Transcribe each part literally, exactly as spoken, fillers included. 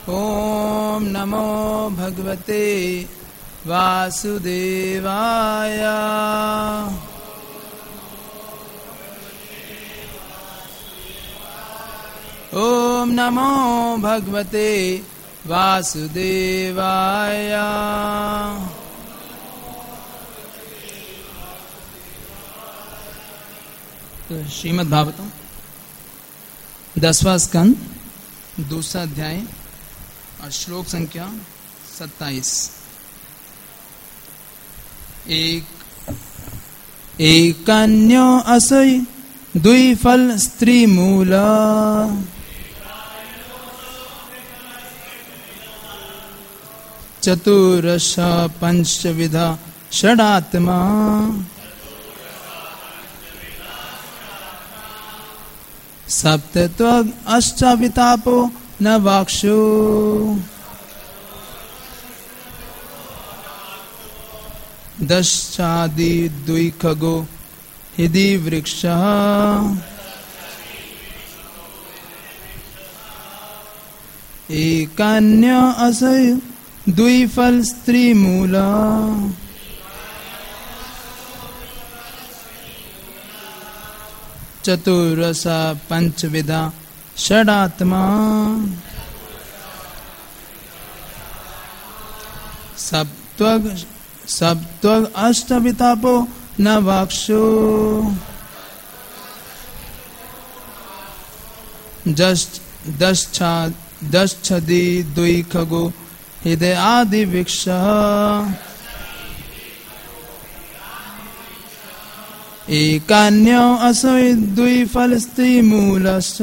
ओम नमो भगवते वासुदेवाय। ओम नमो भगवते वासुदेवाय। तो श्रीमद् भागवतम दसवां स्कंद दूसरा अध्याय और श्लोक संख्या सत्ताईस। एक एकन्यो असय द्विफल स्त्री मूल चतुरश पंचविधा षडात्मा सप्तत्वग अष्टावितापो न वाक्षु दशादि द्विखगो हृदि वृक्षः एकन्य असय द्विफल स्त्री मूला चतुरसा पंचविधा षडात्मा सप्त्वग सप्त्वग अष्टवितापो न वाक्षु दशछदि द्विखगो हृदय आदि वृक्ष एकन्यो असय द्विफल स्त्री मूलश्च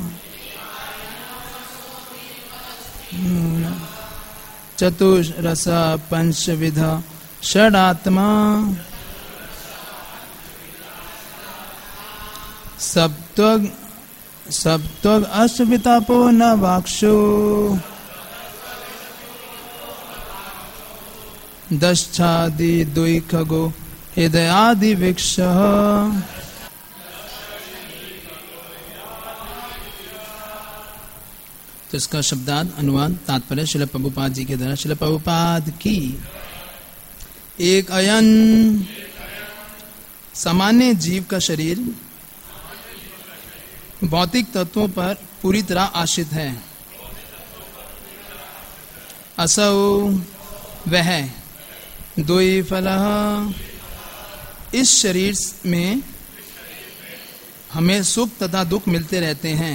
चतुरस पंचविधा षडात्मा सप्त्वग सप्त्वग अष्टवितापो न वाक्षु दशादि द्विखगो हृदय आदि वृक्ष तो इसका शब्दार्थ अनुवाद तात्पर्य श्रील प्रभुपाद जी के द्वारा। श्रील प्रभुपाद की एक अयन सामान्य जीव का शरीर भौतिक तत्वों पर पूरी तरह आश्रित है। असौ वह द्विफलः इस शरीर में हमें सुख तथा दुख मिलते रहते हैं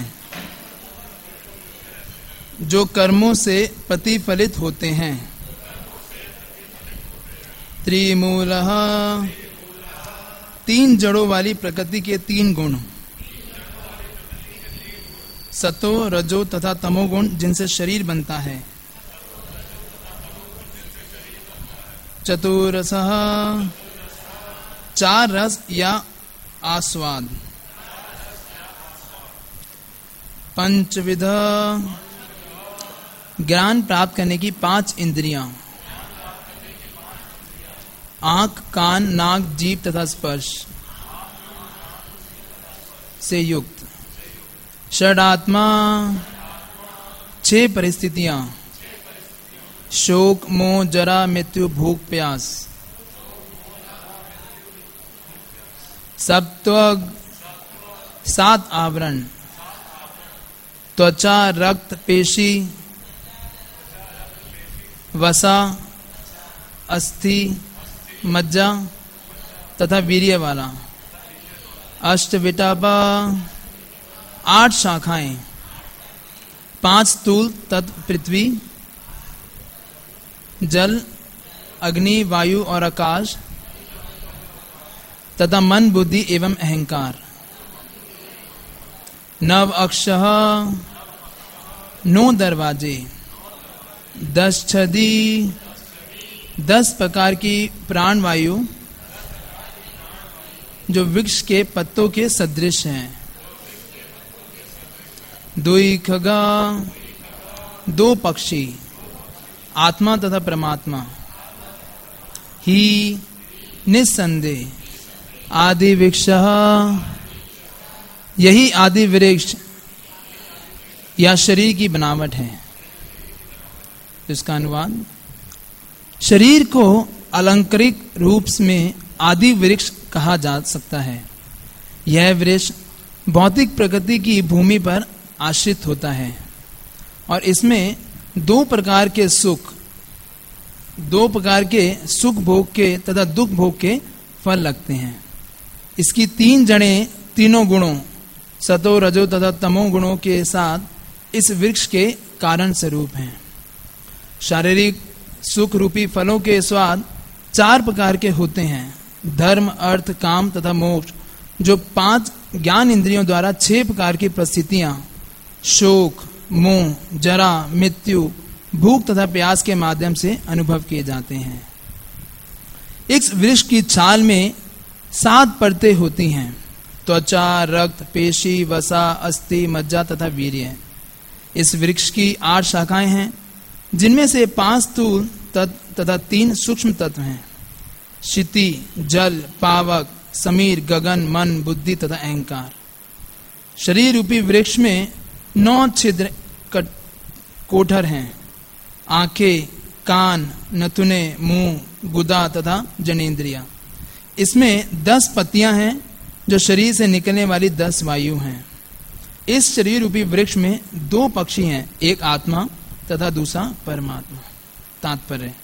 जो कर्मों से प्रतिफलित होते हैं। त्रिमूलः तीन जड़ों वाली प्रकृति के तीन गुण सतो रजो तथा तमोगुण जिनसे शरीर बनता है। चतुरसः चार रस या आस्वाद। पंचविध ज्ञान प्राप्त करने की पांच इंद्रियां आंख कान नाक जीभ तथा स्पर्श से युक्त। षडात्मा छह परिस्थितियां शोक मोह जरा मृत्यु भूख प्यास। सप्त्वग सात आवरण त्वचा रक्त पेशी वसा अस्थि मज्जा तथा वीर्य वाला। अष्टविटापा आठ शाखाएं पांच स्थूल तत्व पृथ्वी जल अग्नि वायु और आकाश तथा मन बुद्धि एवं अहंकार। नव अक्षः नौ दरवाजे। दस छदि दस प्रकार की प्राण वायु जो वृक्ष के पत्तों के सदृश हैं। द्विखगा दो पक्षी आत्मा तथा परमात्मा। ही निस्संदेह आदि वृक्ष यही आदि वृक्ष या शरीर की बनावट है। इसका अनुवाद, शरीर को अलंकारिक रूप में आदि वृक्ष कहा जा सकता है। यह वृक्ष भौतिक प्रकृति की भूमि पर आश्रित होता है और इसमें दो प्रकार के सुख दो प्रकार के सुख भोग के तथा दुख भोग के फल लगते हैं। इसकी तीन जड़ें तीनों गुणों सतो रजो तथा तमो गुणों के साथ इस वृक्ष के कारण स्वरूप हैं। शारीरिक सुख रूपी फलों के स्वाद चार प्रकार के होते हैं, धर्म, अर्थ, काम तथा मोक्ष, जो पांच ज्ञान इंद्रियों द्वारा छह प्रकार की परिस्थितियां शोक, मोह, जरा, मृत्यु, भूख तथा प्यास के माध्यम से अनुभव किए जाते हैं। इस वृक्ष की छाल में सात परतें होती हैं, त्वचा, रक्त, पेशी, वसा, अस्थि, मज्जा तथा वीर्य। इस वृक्ष की आठ शाखाएं हैं, जिनमें से पांच स्थूल तत्व तथा तीन सूक्ष्म तत्व हैं, क्षिति, जल, पावक, समीर, गगन, मन, बुद्धि तथा अहंकार। शरीर रूपी वृक्ष में नौ छिद्र कोठर हैं, आंखें, कान, नथुने, मुंह, गुदा तथा जनेंद्रिया। इसमें दस पत्तियां हैं जो शरीर से निकलने वाली दस वायु हैं। इस शरीर रूपी वृक्ष में दो पक्षी हैं, एक आत्मा तथा दूसरा परमात्मा। तात्पर्य,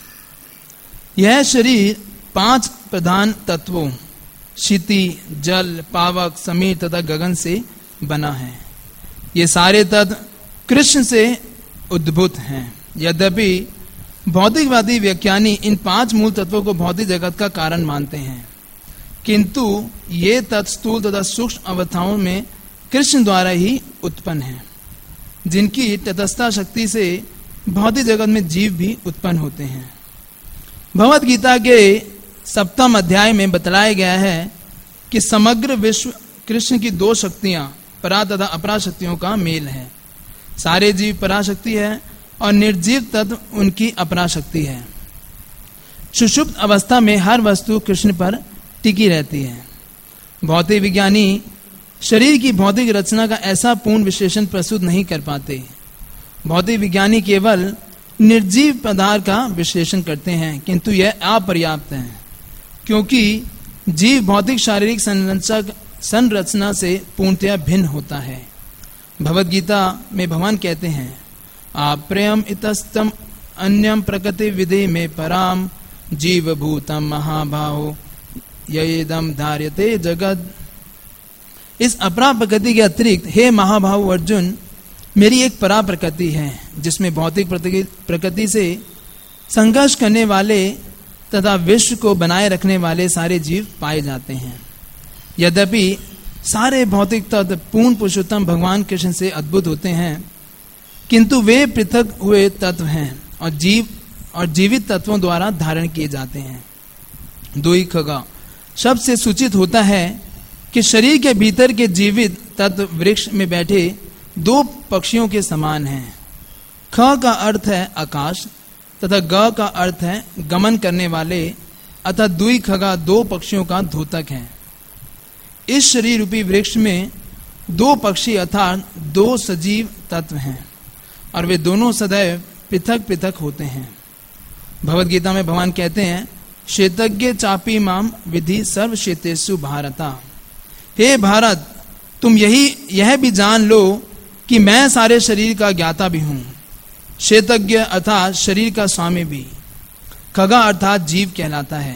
यह शरीर पांच प्रधान तत्वों क्षिति, जल, पावक, समीर तथा गगन से बना है। ये सारे तत्व कृष्ण से उद्भूत हैं। यद्यपि भौतिकवादी व्याख्यानी इन पांच मूल तत्वों को भौतिक जगत का कारण मानते हैं, किंतु ये तत्व स्थूल तथा सूक्ष्म अवस्थाओं में कृष्ण द्वारा ही उत्पन्न हैं, जिनकी तटस्थता शक्ति से भौतिक जगत में जीव भी उत्पन्न होते हैं। भगवद गीता के सप्तम अध्याय में बतलाया गया है कि समग्र विश्व कृष्ण की दो शक्तियां परा तथा अपरा शक्तियों का मेल है। सारे जीव पराशक्ति है और निर्जीव तत्व उनकी अपराशक्ति है। सुषुप्त अवस्था में हर वस्तु कृष्ण पर टिकी रहती है। भौतिक विज्ञानी शरीर की भौतिक रचना का ऐसा पूर्ण विश्लेषण प्रस्तुत नहीं कर पाते। भौतिक विज्ञानी केवल निर्जीव पदार्थ का विश्लेषण करते हैं, किंतु यह अपर्याप्त है, क्योंकि जीव भौतिक शारीरिक संरचना संरचना से पूर्णतया भिन्न होता है। भगवद गीता में भगवान कहते हैं, आप्रेयम इतस्तम अन्यम प्रकृति विधि में पराम जीव भूतम महाभाहो येदम धार्यते जगत। इस अपरा प्रकृति के अतिरिक्त हे महाभाव अर्जुन, मेरी एक परा प्रकृति है, जिसमें भौतिक प्रकृति से संघर्ष करने वाले तथा विश्व को बनाए रखने वाले सारे जीव पाए जाते हैं। यद्यपि सारे भौतिक तत्व पूर्ण पुरुषोत्तम भगवान कृष्ण से अद्भुत होते हैं, किंतु वे पृथक हुए तत्व हैं और जीव और जीवित तत्वों द्वारा धारण किए जाते हैं। दुई खगा शब्द से सूचित होता है कि शरीर के भीतर के जीवित तत्व वृक्ष में बैठे दो पक्षियों के समान हैं। ख का अर्थ है आकाश तथा ग का अर्थ है गमन करने वाले, अतः दुई खगा दो पक्षियों का द्योतक है। इस शरीर रूपी वृक्ष में दो पक्षी अर्थात दो सजीव तत्व हैं और वे दोनों सदैव पृथक पृथक होते हैं। भगवद गीता में भगवान कहते हैं, क्षेत्रज्ञ चापी माम विधि सर्व क्षेत्रेषु भारता। हे भारत, तुम यही यह भी जान लो कि मैं सारे शरीर का ज्ञाता भी हूं। क्षेत्रज्ञ अर्थात शरीर का स्वामी भी, खगा अर्थात जीव कहलाता है।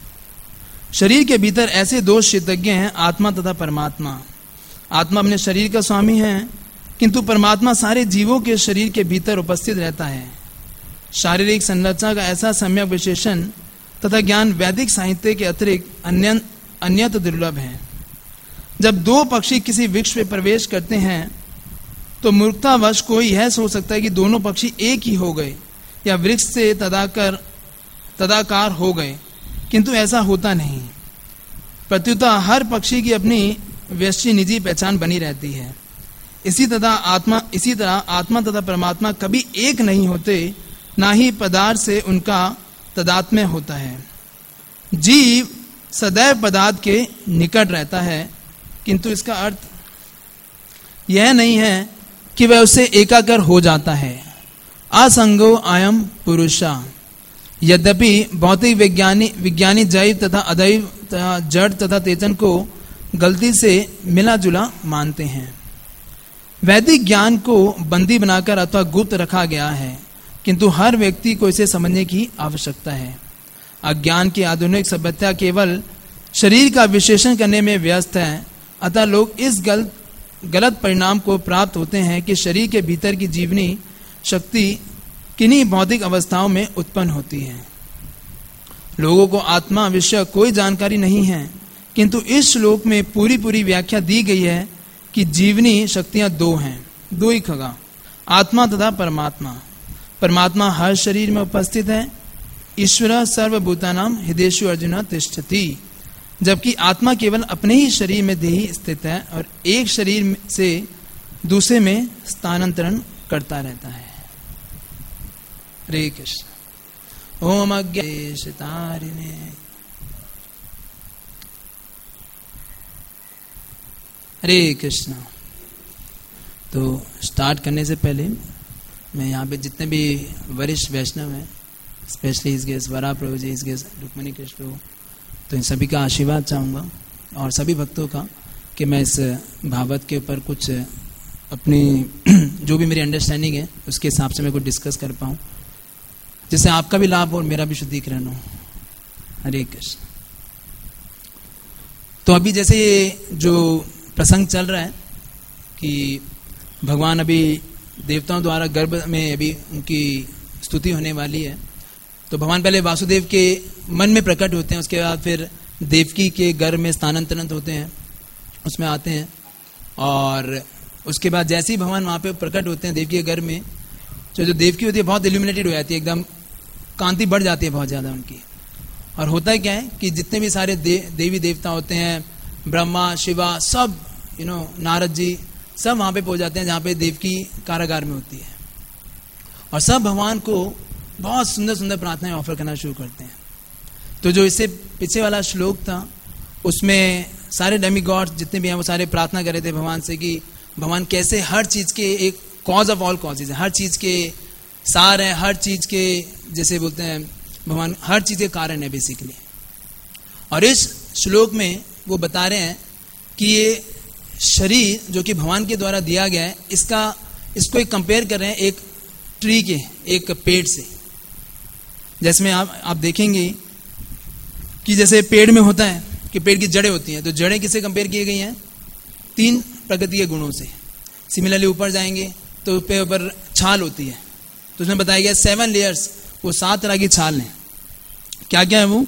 शरीर के भीतर ऐसे दो क्षेत्रज्ञ हैं, आत्मा तथा परमात्मा। आत्मा अपने शरीर का स्वामी है, किंतु परमात्मा सारे जीवों के शरीर के भीतर उपस्थित रहता है। शारीरिक संरचना का ऐसा सम्यक विशेषण तथा ज्ञान वैदिक साहित्य के अतिरिक्त अन्य अन्यत दुर्लभ है। जब दो पक्षी किसी वृक्ष में प्रवेश करते हैं तो मूर्खतावश कोई यह सोच सकता है कि दोनों पक्षी एक ही हो गए या वृक्ष से तदाकर तदाकार हो गए, किंतु ऐसा होता नहीं। प्रत्युतः हर पक्षी की अपनी व्यष्टि निजी पहचान बनी रहती है। इसी तरह आत्मा इसी तरह आत्मा तथा परमात्मा कभी एक नहीं होते, ना ही पदार्थ से उनका तदात्म्य होता है। जीव सदैव पदार्थ के निकट रहता है, किंतु इसका अर्थ यह नहीं है कि वह उससे एकाकार हो जाता है। असंगो अयम पुरुषा। यद्यपि भौतिक विज्ञानी विज्ञानी जैव तथा अदैव तथा जड़ तथा चेतन को गलती से मिला जुला मानते हैं। वैदिक ज्ञान को बंदी बनाकर अथवा गुप्त रखा गया है, किंतु हर व्यक्ति को इसे समझने की आवश्यकता है। अज्ञान की आधुनिक सभ्यता केवल शरीर का विश्लेषण करने में व्यस्त है, अतः लोग इस गलत गलत परिणाम को प्राप्त होते हैं कि शरीर के भीतर की जीवनी शक्ति किन्हीं भौतिक अवस्थाओं में उत्पन्न होती है। लोगों को आत्मा विषय कोई जानकारी नहीं है, किंतु इस श्लोक में पूरी पूरी व्याख्या दी गई है कि जीवनी शक्तियां दो हैं, दो ही खगा, आत्मा तथा परमात्मा। परमात्मा हर शरीर में उपस्थित है। ईश्वर सर्वभूतानां हृदेषु अर्जुन तिष्ठति। जबकि आत्मा केवल अपने ही शरीर में देही स्थित है और एक शरीर से दूसरे में स्थानांतरण करता रहता है। हरे कृष्ण। ओम अज्ञातारिणे। हरे कृष्ण। तो स्टार्ट करने से पहले मैं यहाँ पे जितने भी वरिष्ठ वैष्णव हैं, स्पेशली इसके स्वरा प्रभु जी, इसके रुक्मणी कृष्ण प्रभु, तो इन सभी का आशीर्वाद चाहूँगा और सभी भक्तों का कि मैं इस भागवत के ऊपर कुछ अपनी जो भी मेरी अंडरस्टैंडिंग है उसके हिसाब से मैं कुछ डिस्कस कर पाऊँ, जिससे आपका भी लाभ और मेरा भी शुद्धिकरण हो। हरे कृष्ण। तो अभी जैसे ये जो प्रसंग चल रहा है कि भगवान अभी देवताओं द्वारा गर्भ में अभी उनकी स्तुति होने वाली है, तो भगवान पहले वासुदेव के मन में प्रकट होते हैं, उसके बाद फिर देवकी के गर्भ में स्थानांतरित होते हैं, उसमें आते हैं, और उसके बाद जैसे ही भगवान वहाँ पे प्रकट होते हैं देवकी के गर्भ में, तो जो देवकी होती है बहुत इल्यूमिनेटेड हो जाती है, एकदम कांति बढ़ जाती है बहुत ज़्यादा उनकी। और होता है क्या है कि जितने भी सारे दे, देवी देवता होते हैं, ब्रह्मा शिवा सब, यू नो नारद जी, सब वहाँ पे पहुँच जाते हैं जहाँ पे देवकी कारागार में होती है, और सब भगवान को बहुत सुंदर सुंदर प्रार्थनाएं ऑफर करना शुरू करते हैं। तो जो इससे पीछे वाला श्लोक था उसमें सारे डेमी गॉड्स जितने भी हैं वो सारे प्रार्थना कर रहे थे भगवान से कि भगवान कैसे हर चीज़ के एक कॉज ऑफ ऑल कॉजेज है, हर चीज़ के सार है, हर चीज़ के जैसे बोलते हैं भगवान हर चीज़ के कारण है बेसिकली। और इस श्लोक में वो बता रहे हैं कि ये शरीर जो कि भगवान के द्वारा दिया गया है, इसका इसको एक कंपेयर कर रहे हैं एक ट्री के, एक पेड़ से। जैसे में आप आप देखेंगे कि जैसे पेड़ में होता है कि पेड़ की जड़ें होती हैं, तो जड़ें किससे कंपेयर की गई हैं? तीन प्रकृति के गुणों से। सिमिलरली ऊपर जाएंगे तो पे ऊपर छाल होती है, तो उसमें बताया गया सेवन लेयर्स, वो सात तरह की छाल हैं। क्या क्या है वो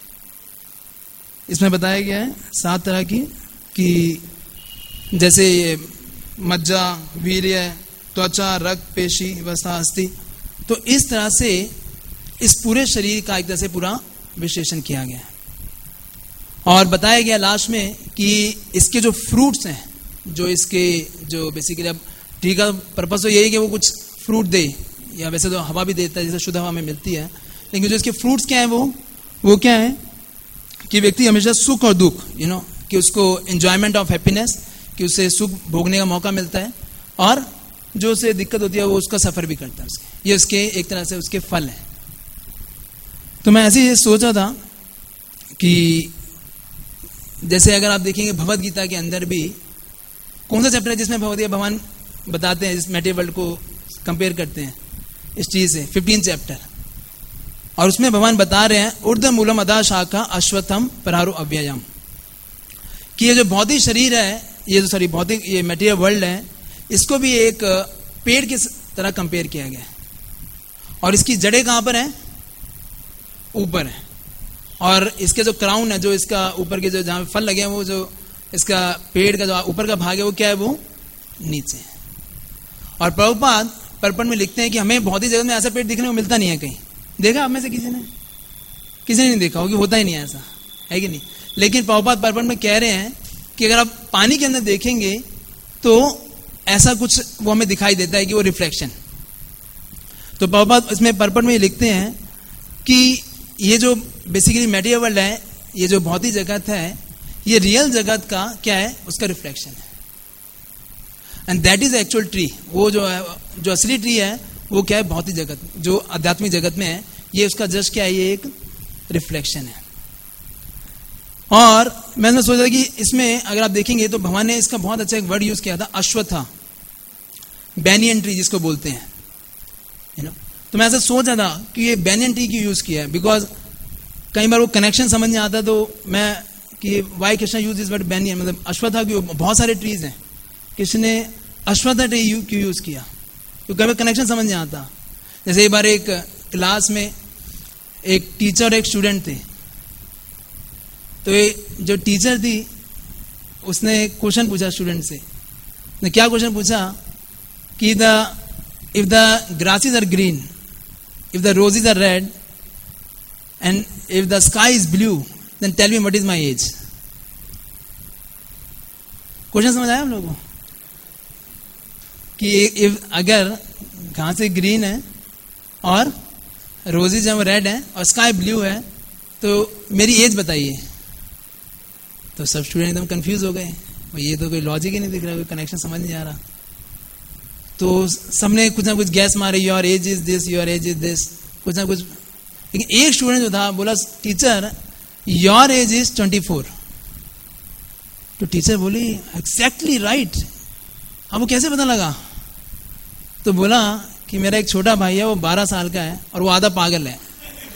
इसमें बताया गया है? सात तरह की, कि जैसे ये मज्जा, वीर्य, त्वचा, रक्त, पेशी, वसा, अस्थि। तो इस तरह से इस पूरे शरीर का एक तरह से पूरा विश्लेषण किया गया है। और बताया गया लास्ट में कि इसके जो फ्रूट्स हैं, जो इसके जो बेसिकली अब ट्री का पर्पस तो यही कि वो कुछ फ्रूट दे, या वैसे तो हवा भी देता है जैसे शुद्ध हवा में मिलती है, लेकिन जो इसके फ्रूट्स क्या है वो वो क्या है कि व्यक्ति हमेशा सुख और दुख, यू नो, कि उसको एंजॉयमेंट ऑफ हैप्पीनेस, कि उससे सुख भोगने का मौका मिलता है, और जो उसे दिक्कत होती है वो उसका सफर भी करता है उसके, ये उसके एक तरह से उसके फल है। तो मैं ऐसे ही सोचा था कि जैसे अगर आप देखेंगे भगवद गीता के अंदर भी कौन सा चैप्टर है जिसमें भगवद गीता भगवान बताते हैं, इस मैटेरियल वर्ल्ड को कंपेयर करते हैं इस चीज से, फिफ्टीन चैप्टर, और उसमें भगवान बता रहे हैं ऊर्ध्व मूलम अधा शाखा अश्वत्थम परारु अव्ययम, कि ये जो भौतिक शरीर है, ये जो सॉरी भौतिक ये मैटेरियल वर्ल्ड है, इसको भी एक पेड़ की तरह कंपेयर किया गया है। और इसकी जड़ें कहां पर है? ऊपर है, और इसके जो क्राउन है, जो इसका ऊपर के जो जहां फल लगे हैं, वो जो इसका पेड़ का जो ऊपर का भाग है वो क्या है? वो नीचे है। और प्रभुपाद पर्पण में लिखते हैं कि हमें भौतिक जगत में ऐसा पेड़ दिखने को मिलता नहीं है कहीं। देखा आप में से किसी ने? किसी ने नहीं देखा होगी, होता ही नहीं है ऐसा, है कि नहीं? लेकिन प्रभुपाद पर्पण में कह रहे हैं कि अगर आप पानी के अंदर देखेंगे तो ऐसा कुछ वो हमें दिखाई देता है कि वो रिफ्लेक्शन। तो प्रभुपाद इसमें पर्पण में लिखते हैं कि ये जो बेसिकली मैटेरियल वर्ल्ड है, ये जो भौतिक जगत है, ये रियल जगत का क्या है? उसका रिफ्लेक्शन है। And that is actual tree. वो जो है, जो असली ट्री है वो क्या है, भौतिक जगत जो आध्यात्मिक जगत में है, ये उसका जस्ट क्या है, ये एक रिफ्लेक्शन है। और मैंने सोचा कि इसमें अगर आप देखेंगे तो भगवान ने इसका बहुत अच्छा एक वर्ड यूज किया था, अश्वत्था, बैनियन ट्री जिसको बोलते हैं, यू नो। तो मैं ऐसा सोचा था कि ये बैनियन ट्री क्यों यूज किया है, बिकॉज कई बार वो कनेक्शन समझ नहीं आता, तो मैं कि why Krishna use this word banyan, मतलब अश्वत्था की बहुत सारे ट्रीज हैं, कृष्ण ने अश्वत्था ट्री क्यों यूज किया, तो कभी कनेक्शन समझ नहीं आता। जैसे एक बार एक क्लास में एक टीचर और एक स्टूडेंट थे, तो ये जो टीचर थी उसने क्वेश्चन पूछा स्टूडेंट से, ने क्या क्वेश्चन पूछा कि the if the grasses are green, if the roses are red and if the sky is blue, then tell me what is my age. Question समझ आया हम लोगों को कि इफ अगर घासें ग्रीन है और रोजेज जब रेड है और स्काई ब्लू है तो मेरी एज बताइए। तो सब स्टूडेंट एकदम कंफ्यूज हो गए, ये तो कोई लॉजिक ही नहीं दिख रहा, कोई कनेक्शन समझ नहीं आ रहा। तो सबने कुछ ना कुछ गैस मारे, your age is this, your age is this, कुछ ना कुछ। लेकिन एक स्टूडेंट जो था बोला, teacher your age is twenty four. तो टीचर बोली एग्जैक्टली राइट। अब वो कैसे पता लगा, तो बोला कि मेरा एक छोटा भाई है, वो बारह साल का है और वो आधा पागल है,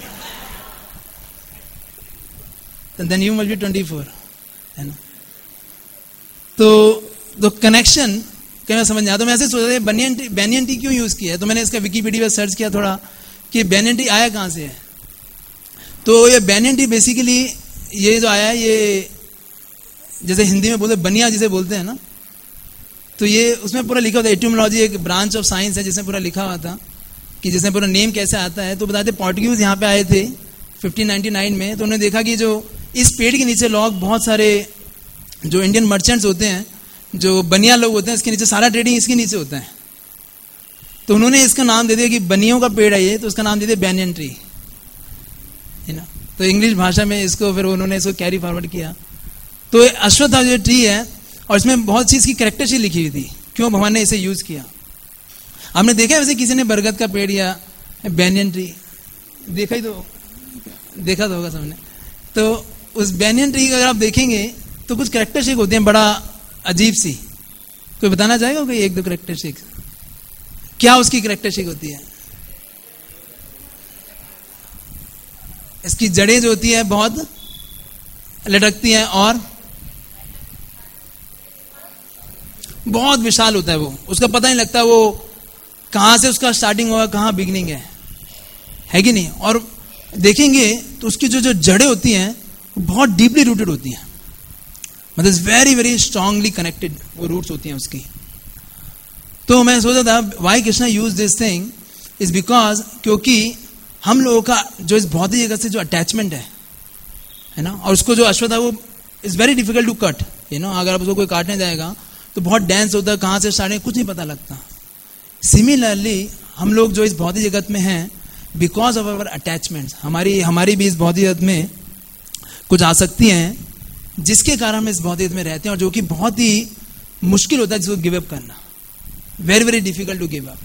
then you must be twenty four, है ना। तो तो कनेक्शन क्या समझ नहीं आता। तो मैं ऐसे सोचा था बैनियन ट्री, बैनियन ट्री क्यों यूज किया है, तो मैंने इसका विकिपीडिया पर सर्च किया थोड़ा कि बैनियन ट्री आया कहां से है। तो ये बैनियन ट्री बेसिकली ये जो आया है, ये जैसे हिंदी में बोलते बनिया जिसे बोलते हैं ना, तो ये उसमें पूरा लिखा होता है, एटिमोलॉजी एक ब्रांच ऑफ साइंस है जिसमें पूरा लिखा हुआ था कि जिसमें पूरा नेम कैसे आता है। तो बताते पोर्टुगीज यहाँ पे आए थे फिफ्टीन नाइंटी नाइन में, तो उन्होंने देखा कि जो इस पेड़ के नीचे लोग, बहुत सारे जो इंडियन मर्चेंट्स होते हैं, जो बनिया लोग होते हैं, इसके नीचे सारा ट्रेडिंग इसके नीचे होता है। तो उन्होंने इसका नाम दे दिया कि बनियों का पेड़ है ये, तो उसका नाम दे दिया बैनियन ट्री, है ना। तो इंग्लिश भाषा में इसको फिर उन्होंने इसको कैरी फॉरवर्ड किया। तो अश्वत्था जो ट्री है, और इसमें बहुत चीज की कैरेक्टरिस्टिक लिखी हुई थी, क्यों भगवान ने इसे यूज किया। आपने देखा है वैसे किसी ने बरगद का पेड़ या बैनियन ट्री देखा ही तो देखा तो होगा सबने। तो उस बैनियन ट्री का अगर आप देखेंगे तो कुछ कैरेक्टरिस्टिक होती हैं बड़ा अजीब सी। कोई बताना चाहेगा कोई एक दो कैरेक्टरिस्टिक, क्या उसकी कैरेक्टरिस्टिक होती है? इसकी जड़ें जो होती है बहुत लटकती हैं और बहुत विशाल होता है, वो उसका पता नहीं लगता वो कहां से उसका स्टार्टिंग होगा, कहां बिगनिंग है, है कि नहीं। और देखेंगे तो उसकी जो जो जड़ें होती हैं वो बहुत डीपली रूटेड होती हैं, मतलब वेरी वेरी स्ट्रांगली कनेक्टेड वो रूट्स होती हैं उसकी। तो मैं सोचा था why Krishna use this thing is because, क्योंकि हम लोगों का जो इस भौतिक जगत से जो अटैचमेंट है है ना, और उसको जो अश्वत्थ है वो is very difficult to cut, you know. अगर आप उसको कोई काटने जाएगा तो बहुत डेंस होता है, कहां से स्टार्ट कुछ नहीं पता लगता। सिमिलरली हम लोग जो इस भौतिक जगत में हैं, बिकॉज ऑफ अवर अटैचमेंट्स, हमारी हमारी भी इस भौतिक जगत में कुछ आसक्ति हैं जिसके कारण हम इस भौतिक जगत में रहते हैं, और जो कि बहुत ही मुश्किल होता है जिसको गिव अप करना, very very difficult to give up.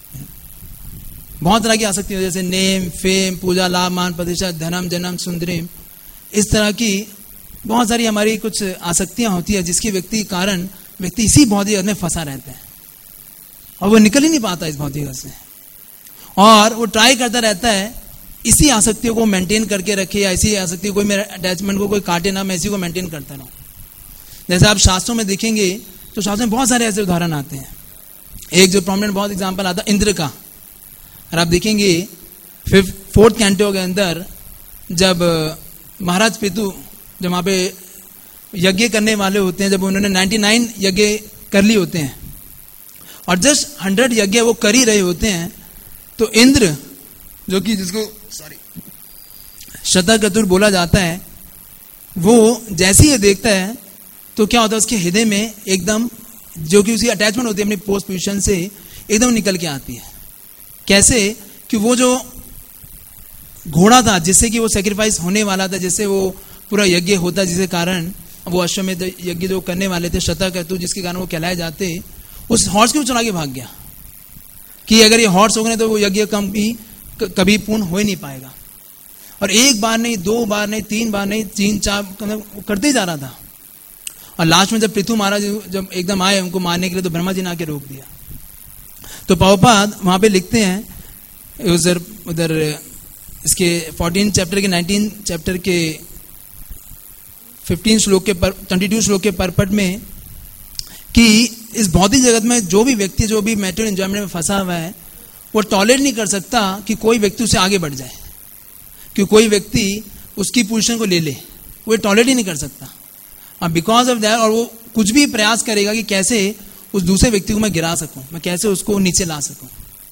बहुत तरह की आसक्ति होती है, जैसे नेम, फेम, पूजा, लाभ, मान, प्रतिष्ठा, धनम, जन्म, सुंदरी, इस तरह की बहुत सारी हमारी कुछ आसक्तियां होती है जिसकी व्यक्ति के कारण व्यक्ति इसी भौतिक जगत में फंसा रहता है और वो निकल ही नहीं पाता इस भौतिक जगत से, और वो ट्राई करता रहता है इसी आसक्तियों को मेंटेन करके रखे, या इसी आसक्ति कोई मेरे अटैचमेंट को कोई काटे ना, मैं इसी को मेंटेन करता रहूं। जैसे आप शास्त्रों में देखेंगे तो शास्त्रों में बहुत सारे ऐसे उदाहरण आते हैं। एक जो प्रोमिनेंट बहुत एग्जांपल आता है इंद्र का, और आप देखेंगे फिफ्थ फोर्थ कैंटो के अंदर जब महाराज पितु जब वहां पे यज्ञ करने वाले होते हैं, जब उन्होंने निन्यानवे यज्ञ कर लिए होते हैं और जस्ट हंड्रेड यज्ञ वो कर ही रहे होते हैं, तो इंद्र जो कि जिसको सॉरी शतक्रतुर बोला जाता है, वो जैसे ही ये देखता है तो क्या होता है उसके हृदय में एकदम जो कि उसकी अटैचमेंट होती है अपनी पोस्ट पोजिशन से एकदम निकल के आती है। कैसे कि वो जो घोड़ा था जिससे कि वो सेक्रीफाइस होने वाला था, जिससे वो पूरा यज्ञ होता, जिसके कारण वो अश्वमेध यज्ञ जो करने वाले थे शतक्रतुर, जिसके कारण वो कहलाए जाते, उस हॉर्स को चुरा के भाग गया। कि अगर ये हॉट्स हो गए तो वो यज्ञ कम भी कभी पूर्ण हो ही नहीं पाएगा। और एक बार नहीं, दो बार नहीं, तीन बार नहीं, तीन चार मतलब करते ही जा रहा था। और लास्ट में जब पृथु महाराज जब एकदम आए उनको मारने के लिए, तो ब्रह्मा जी ने आके रोक दिया। तो प्रभुपाद वहां पे लिखते हैं उधर उधर इसके फोर्टीन चैप्टर के नाइनटीन चैप्टर के फिफ्टीन श्लोक के पर ट्वेंटी टू श्लोक के परपट में कि इस भौतिक जगत में जो भी व्यक्ति जो भी मैटेरियल एंजॉयमेंट में फंसा हुआ है वो टॉलरेट नहीं कर सकता कि कोई व्यक्ति उसे आगे बढ़ जाए, कि कोई व्यक्ति उसकी पोजीशन को ले ले, वो टॉलरेट ही नहीं कर सकता। और बिकॉज ऑफ दैट, और वो कुछ भी प्रयास करेगा कि कैसे उस दूसरे व्यक्ति को मैं गिरा सकूं, मैं कैसे उसको नीचे ला सकूं।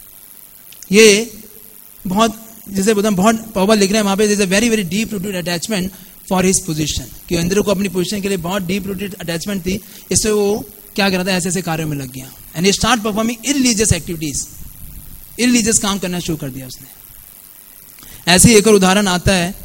ये बहुत जैसे बोलते हैं, बहुत प्रॉब्लम लिख रहे हैं वहां पे, जैसे very very deep rooted attachment for his position, कि इंद्र को अपनी पोजीशन के लिए बहुत डीप रूटेड अटैचमेंट थी, इससे वो क्या कर रहा था, ऐसे ऐसे कार्यों में लग गया। And he start performing irreligious activities, irreligious काम करना शुरू कर दिया उसने। ऐसे ही एक और उदाहरण आता है,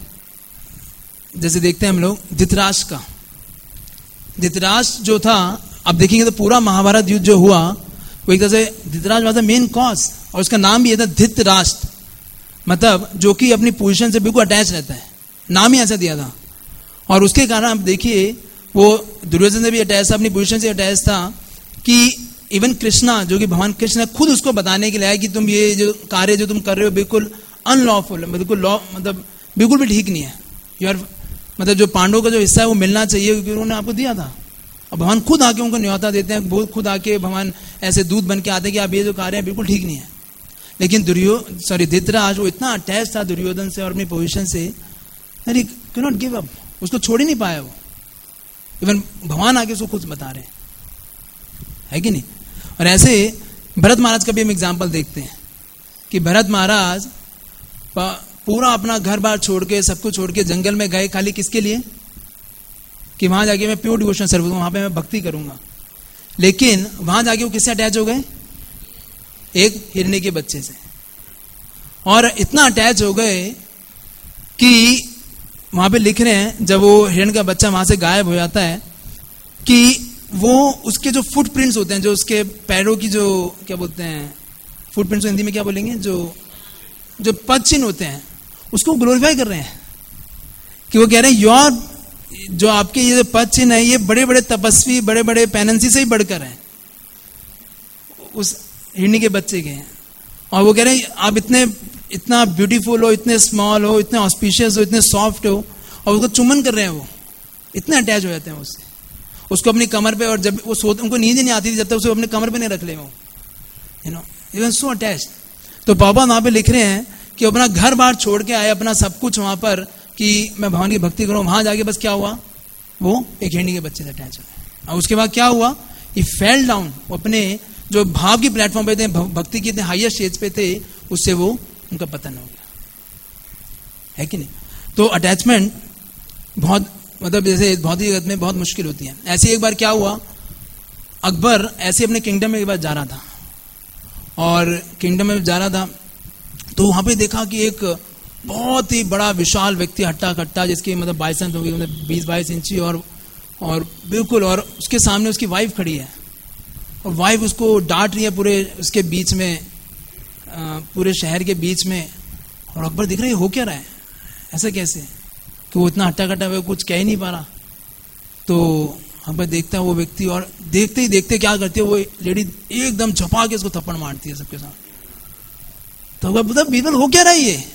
जैसे देखते हैं हम लोग धृतराष्ट्र का। धृतराष्ट्र जो था, अब देखेंगे तो पूरा महाभारत युद्ध जो हुआ वो एक तरह से Dhritarashtra was the main cause, और उसका नाम भी ये था धृतराष्ट्र, मतलब जो कि अपनी पोजीशन से बिल्कुल अटैच रहता है, नाम ही ऐसा दिया था। और उसके कारण आप देखिए वो दुर्योधन से भी अटैच था, अपनी पोजीशन से अटैच था, कि इवन कृष्णा जो कि भगवान कृष्ण खुद उसको बताने के लिए आए कि तुम ये जो कार्य जो तुम कर रहे हो बिल्कुल अनलॉफुल, बिल्कुल लॉ मतलब बिल्कुल भी ठीक नहीं है। यार मतलब जो पांडवों का जो हिस्सा है वो मिलना चाहिए, क्योंकि उन्होंने आपको दिया था। और भगवान खुद आके उनको न्योता देते हैं, बहुत खुद आके भगवान ऐसे दूध बन के आते हैं कि आप ये जो कार्य है बिल्कुल ठीक नहीं है। लेकिन दुर्यो सॉरी धृतराष्ट्र वो इतना अटैच था दुर्योधन से और अपनी पोजीशन से, he can not give up, उसको छोड़ ही नहीं पाया वो। इवन भगवान आके उसको खुद बता रहे है कि नहीं। और ऐसे भरत महाराज का भी हम एग्जाम्पल देखते हैं कि भरत महाराज पूरा अपना घर बार छोड़ के सब कुछ छोड़ के जंगल में गए, खाली किसके लिए, कि वहां जाके मैं प्योर डिवोशनल सर्विस, वहां पे मैं भक्ति करूंगा। लेकिन वहां जाके वो किससे अटैच हो गए, एक हिरनी के बच्चे से। और इतना अटैच हो गए कि वहां पे लिख रहे हैं, जब वो हिरण का बच्चा वहां से गायब हो जाता है, कि वो उसके जो फुटप्रिंट्स होते हैं, जो उसके पैरों की जो क्या बोलते हैं फुटप्रिंट्स हिंदी में क्या बोलेंगे, जो जो पद चिन्ह होते हैं, उसको ग्लोरीफाई कर रहे हैं। कि वो कह रहे हैं योर जो आपके ये जो पद चिन्ह है ये बड़े बड़े तपस्वी, बड़े बड़े पेनेंसी से ही बढ़कर हैं, उस हिरनी के बच्चे के हैं। और वो कह रहे हैं आप इतने इतना ब्यूटीफुल हो, इतने स्मॉल हो, इतने ऑस्पिशियस हो, इतने सॉफ्ट हो, और उसको चुम्बन कर रहे हैं। वो इतने अटैच हो जाते हैं उससे, उसको अपनी कमर पे, और जब वो सोते उनको नींद ही नहीं आती थी जब तक उसे अपने कमर पे नहीं रख ले वो, you know, even so attach. तो पापा वहां पे लिख रहे हैं कि अपना घर बार छोड़ के आए, अपना सब कुछ वहां पर, कि मैं भगवान की भक्ति करूं। वहां जाके बस क्या हुआ, वो एक हिरनी के बच्चे से अटैच हो गए। और उसके बाद क्या हुआ, ही फेल डाउन, अपने जो भाव की प्लेटफॉर्म पे थे, भक्ति के हाईएस्ट स्टेज पे थे, उससे वो उनका पतन हो गया, है कि नहीं। तो अटैचमेंट बहुत मतलब जैसे भौतिक जगत में बहुत मुश्किल होती है। ऐसे एक बार क्या हुआ, अकबर ऐसे अपने किंगडम में एक बार जा रहा था, और किंगडम में जा रहा था तो वहां पे देखा कि एक बहुत ही बड़ा विशाल व्यक्ति हट्टा कट्टा, जिसकी मतलब बाइसेंस होगी, मतलब बीस बाईस इंची, और और बिल्कुल, और उसके सामने उसकी वाइफ खड़ी है, और वाइफ उसको डांट रही है पूरे उसके बीच में, पूरे शहर के बीच में। और अकबर दिख रहा है हो क्या रहा है, ऐसा कैसे, कि वो इतना हट्टा कट्टा हुआ कुछ कह ही नहीं पा रहा। तो अकबर देखता है वो व्यक्ति, और देखते ही देखते क्या करती है वो लेडी, एकदम झपा के उसको थप्पड़ मारती है सबके साथ। तो अकबर बोलता बीरबल हो क्या रहा है, ये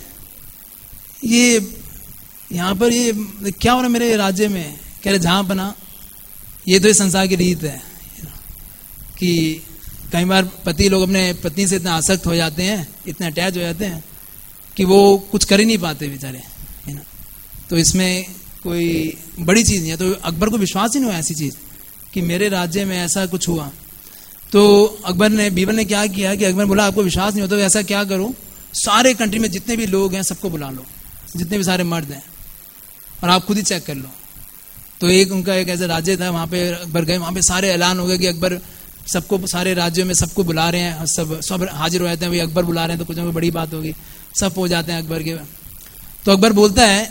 ये यहाँ पर ये क्या हो रहा है मेरे राज्य में। कह रहे जहां बना, ये तो इस संसार की रीत है कि कई बार पति लोग अपने पत्नी से इतना आसक्त हो जाते हैं, इतने अटैच हो जाते हैं कि वो कुछ कर ही नहीं पाते बेचारे, है ना। तो इसमें कोई बड़ी चीज नहीं है। तो अकबर को विश्वास ही नहीं हुआ ऐसी चीज कि मेरे राज्य में ऐसा कुछ हुआ। तो अकबर ने बीरबल ने क्या किया कि अकबर बोला आपको विश्वास नहीं होता तो ऐसा क्या करो, सारे कंट्री में जितने भी लोग हैं सबको बुला लो, जितने भी सारे मर्द हैं, और आप खुद ही चेक कर लो। तो एक उनका एक ऐसा राज्य था, वहां पे अकबर गए, वहां पे सारे ऐलान हो गए कि अकबर सबको, सारे राज्यों में सबको बुला रहे हैं, सब सब हाजिर हो जाते हैं, भाई अकबर बुला रहे हैं तो कुछ ना कुछ बड़ी बात होगी, सब हो जाते हैं अकबर के। तो अकबर बोलता है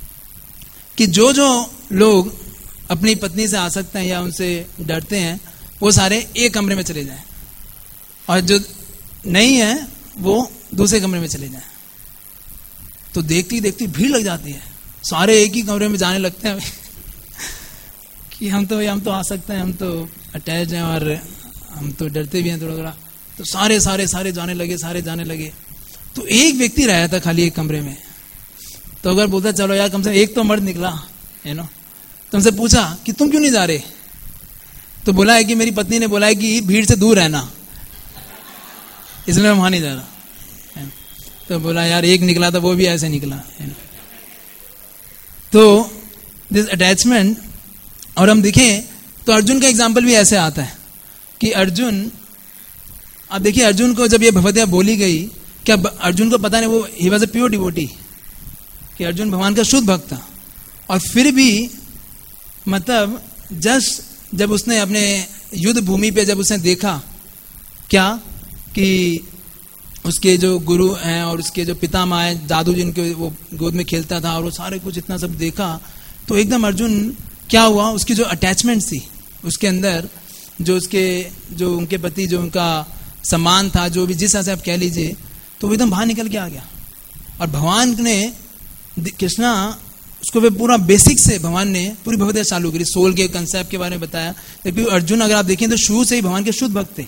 कि जो जो लोग अपनी पत्नी से आसक्त हैं या उनसे डरते हैं वो सारे एक कमरे में चले जाएं, और जो नहीं है वो दूसरे कमरे में चले जाएं। तो देखती देखती भीड़ लग जाती है, सारे एक ही कमरे में जाने लगते हैं कि हम तो हम तो आ सकते हैं, हम तो अटैच हैं और हम तो डरते भी हैं थोड़ा थोड़ा। तो सारे सारे सारे जाने लगे, सारे जाने लगे। तो एक व्यक्ति रहा था खाली एक कमरे में। तो अगर बोलता चलो यार कम से कम एक तो मर्द निकला है ना, तो हमसे पूछा कि तुम क्यों नहीं जा रहे? तो बोला है कि मेरी पत्नी ने बोला है कि भीड़ से दूर रहना, इसलिए मैं वहां नहीं जा रहा। तो बोला यार एक निकला था वो भी ऐसे निकला है ना। तो दिस अटैचमेंट, और हम देखें तो अर्जुन का एग्जाम्पल भी ऐसे आता है कि अर्जुन, आप देखिए अर्जुन को जब ये भगवद्गीता बोली गई, क्या अर्जुन को पता नहीं, वो he was a pure devotee, कि अर्जुन भगवान का शुद्ध भक्त था। और फिर भी मतलब जस्ट जब उसने अपने युद्ध भूमि पे जब उसने देखा क्या कि उसके जो गुरु हैं और उसके जो पितामह हैं, दादू जिनके वो गोद में खेलता था और वो सारे कुछ इतना सब देखा, तो एकदम अर्जुन क्या हुआ, उसकी जो अटैचमेंट थी उसके अंदर, जो उसके जो उनके प्रति जो उनका सम्मान था, जो भी जिस तरह से आप कह लीजिए, तो वो एकदम बाहर निकल के आ गया। और भगवान ने कृष्णा उसको वे पूरा बेसिक से भगवान ने पूरी भगवद्गीता चालू करी, सोल के कंसेप्ट के बारे में बताया। क्योंकि अर्जुन अगर आप देखें तो शुरू से ही भगवान के शुद्ध भक्त थे,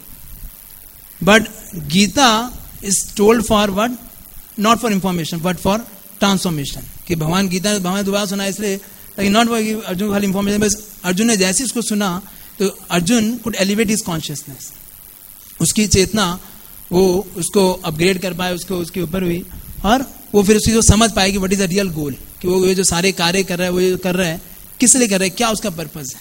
but Gita is told for what, not for information but for transformation. कि भगवान गीता भगवान दोबारा सुना इसलिए ताकि नॉट अर्जुन खाली इंफॉर्मेशन, बस अर्जुन ने जैसे उसको सुना तो Arjun could elevate his consciousness, उसकी चेतना वो उसको अपग्रेड कर पाए, उसको उसके ऊपर हुई, और वो फिर उसकी जो समझ पाए कि what is the real goal, कि वो ये जो सारे कार्य कर रहा है वो ये कर रहा है किस लिए कर रहा है, क्या उसका पर्पज है,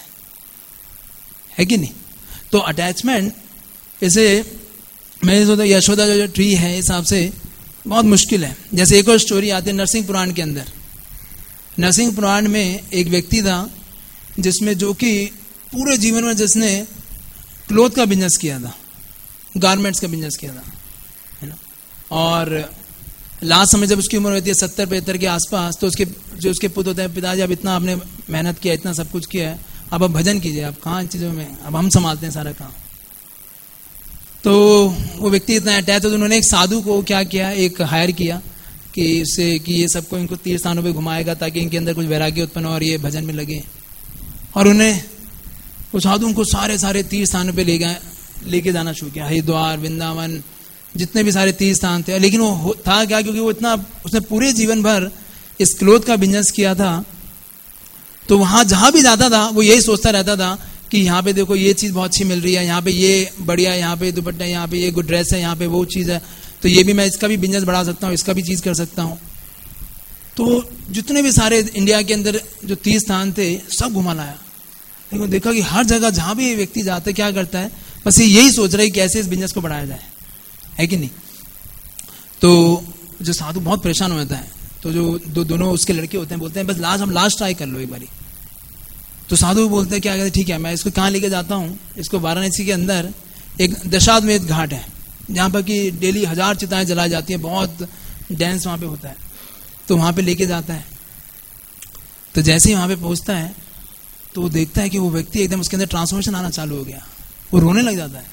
है कि नहीं। तो अटैचमेंट इसे मैंने सोचा यशोदा जो ट्री है हिसाब से बहुत मुश्किल है। जैसे एक और स्टोरी आती है नरसिंह पुराण के अंदर। नरसिंह पुराण में एक व्यक्ति था जिसमें जो कि पूरे जीवन में जिसने क्लोथ का बिजनेस किया था, गारमेंट्स का बिजनेस किया था, है ना। और लास्ट समय जब उसकी उम्र होती है सत्तर पचहत्तर के आसपास, तो उसके जो उसके पुत्र होते हैं, पिताजी अब इतना आपने मेहनत किया, इतना सब कुछ किया है, अब आप भजन कीजिए, आप कहाँ इन चीजों में, अब हम संभालते हैं सारा काम। तो वो व्यक्ति इतना अटैच, तो उन्होंने एक साधु को क्या किया, एक हायर किया कि इससे कि ये सबको इनको तीर्थ स्थानों पे घुमाएगा ताकि इनके अंदर कुछ वैराग्य उत्पन्न हो और ये भजन में लगे। और उन्हें वो साधु उनको सारे सारे तीर्थ स्थानों पे ले गए, लेके जाना शुरू किया, हरिद्वार, वृंदावन, जितने भी सारे तीर्थ स्थान थे। लेकिन वो था क्या, क्योंकि वो इतना उसने पूरे जीवन भर इस क्लोथ का बिजनेस किया था, तो वहां जहां भी जाता था वो यही सोचता रहता था कि यहाँ पे देखो ये चीज बहुत अच्छी मिल रही है, यहाँ पे ये बढ़िया, यहाँ पे दुपट्टा, यहाँ पे ये गुड ड्रेस है, यहाँ पे वो चीज है, तो ये भी मैं इसका भी बिजनेस बढ़ा सकता हूँ, इसका भी चीज कर सकता हूँ। तो जितने भी सारे इंडिया के अंदर जो तीर्थ स्थान थे सब घुमा लाया। लेकिन देखा कि हर जगह जहां भी ये व्यक्ति जाता है क्या करता है, बस ये यही सोच रहा है कैसे इस बिजनेस को बढ़ाया जाए, है कि नहीं। तो जो साधु बहुत परेशान हो जाता है, तो जो दो दोनों उसके लड़के होते हैं बोलते हैं बस लास्ट हम लास्ट ट्राई कर लो एक बारी। तो साधु बोलते हैं क्या कहते हैं, ठीक है मैं इसको कहाँ लेके जाता हूँ, इसको वाराणसी के अंदर एक दशाश्वमेध घाट है जहाँ पर कि डेली हजार चिताएं जलाई जाती हैं, बहुत डांस वहाँ पे होता है, तो वहाँ पे लेके जाता है। तो जैसे ही वहाँ पे पहुँचता है तो वो देखता है कि वो व्यक्ति एकदम उसके अंदर ट्रांसफॉर्मेशन आना चालू हो गया, वो रोने लग जाता है।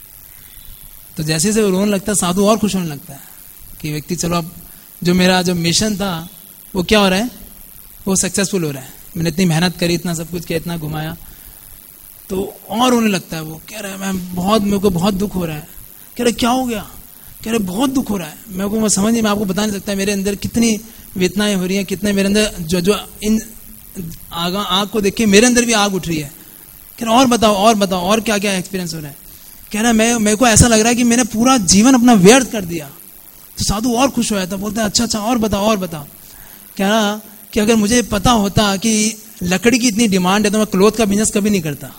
तो जैसे जैसे वो रोने लगता है साधु और खुश होने लगता है कि व्यक्ति चलो अब जो मेरा जो मिशन था वो क्या हो रहा है, वो सक्सेसफुल हो रहा है, मैंने इतनी मेहनत करी, इतना सब कुछ किया, इतना घुमाया। तो और रोने लगता है, वो कह रहा है मैं बहुत, मेरे को बहुत दुख हो रहा है। कह रहे क्या हो गया, कह रहे बहुत दुख हो रहा है, मेरे को मैं समझ नहीं, मैं आपको बता नहीं सकता मेरे अंदर कितनी वेदनाएं हो रही हैं, कितने मेरे अंदर जो जो इन आग आग को देख के मेरे अंदर भी आग उठ रही है। कह रहा और बताओ और बताओ और क्या क्या एक्सपीरियंस हो रहा है। कह रहा मैं मेरे को ऐसा लग रहा है कि मैंने पूरा जीवन अपना व्यर्थ कर दिया। तो साधु और खुश हो जाता, बोलता है अच्छा अच्छा और बताओ और बताओ। कह रहा कि अगर मुझे पता होता कि लकड़ी की इतनी डिमांड है तो मैं क्लोथ का बिजनेस कभी नहीं करता।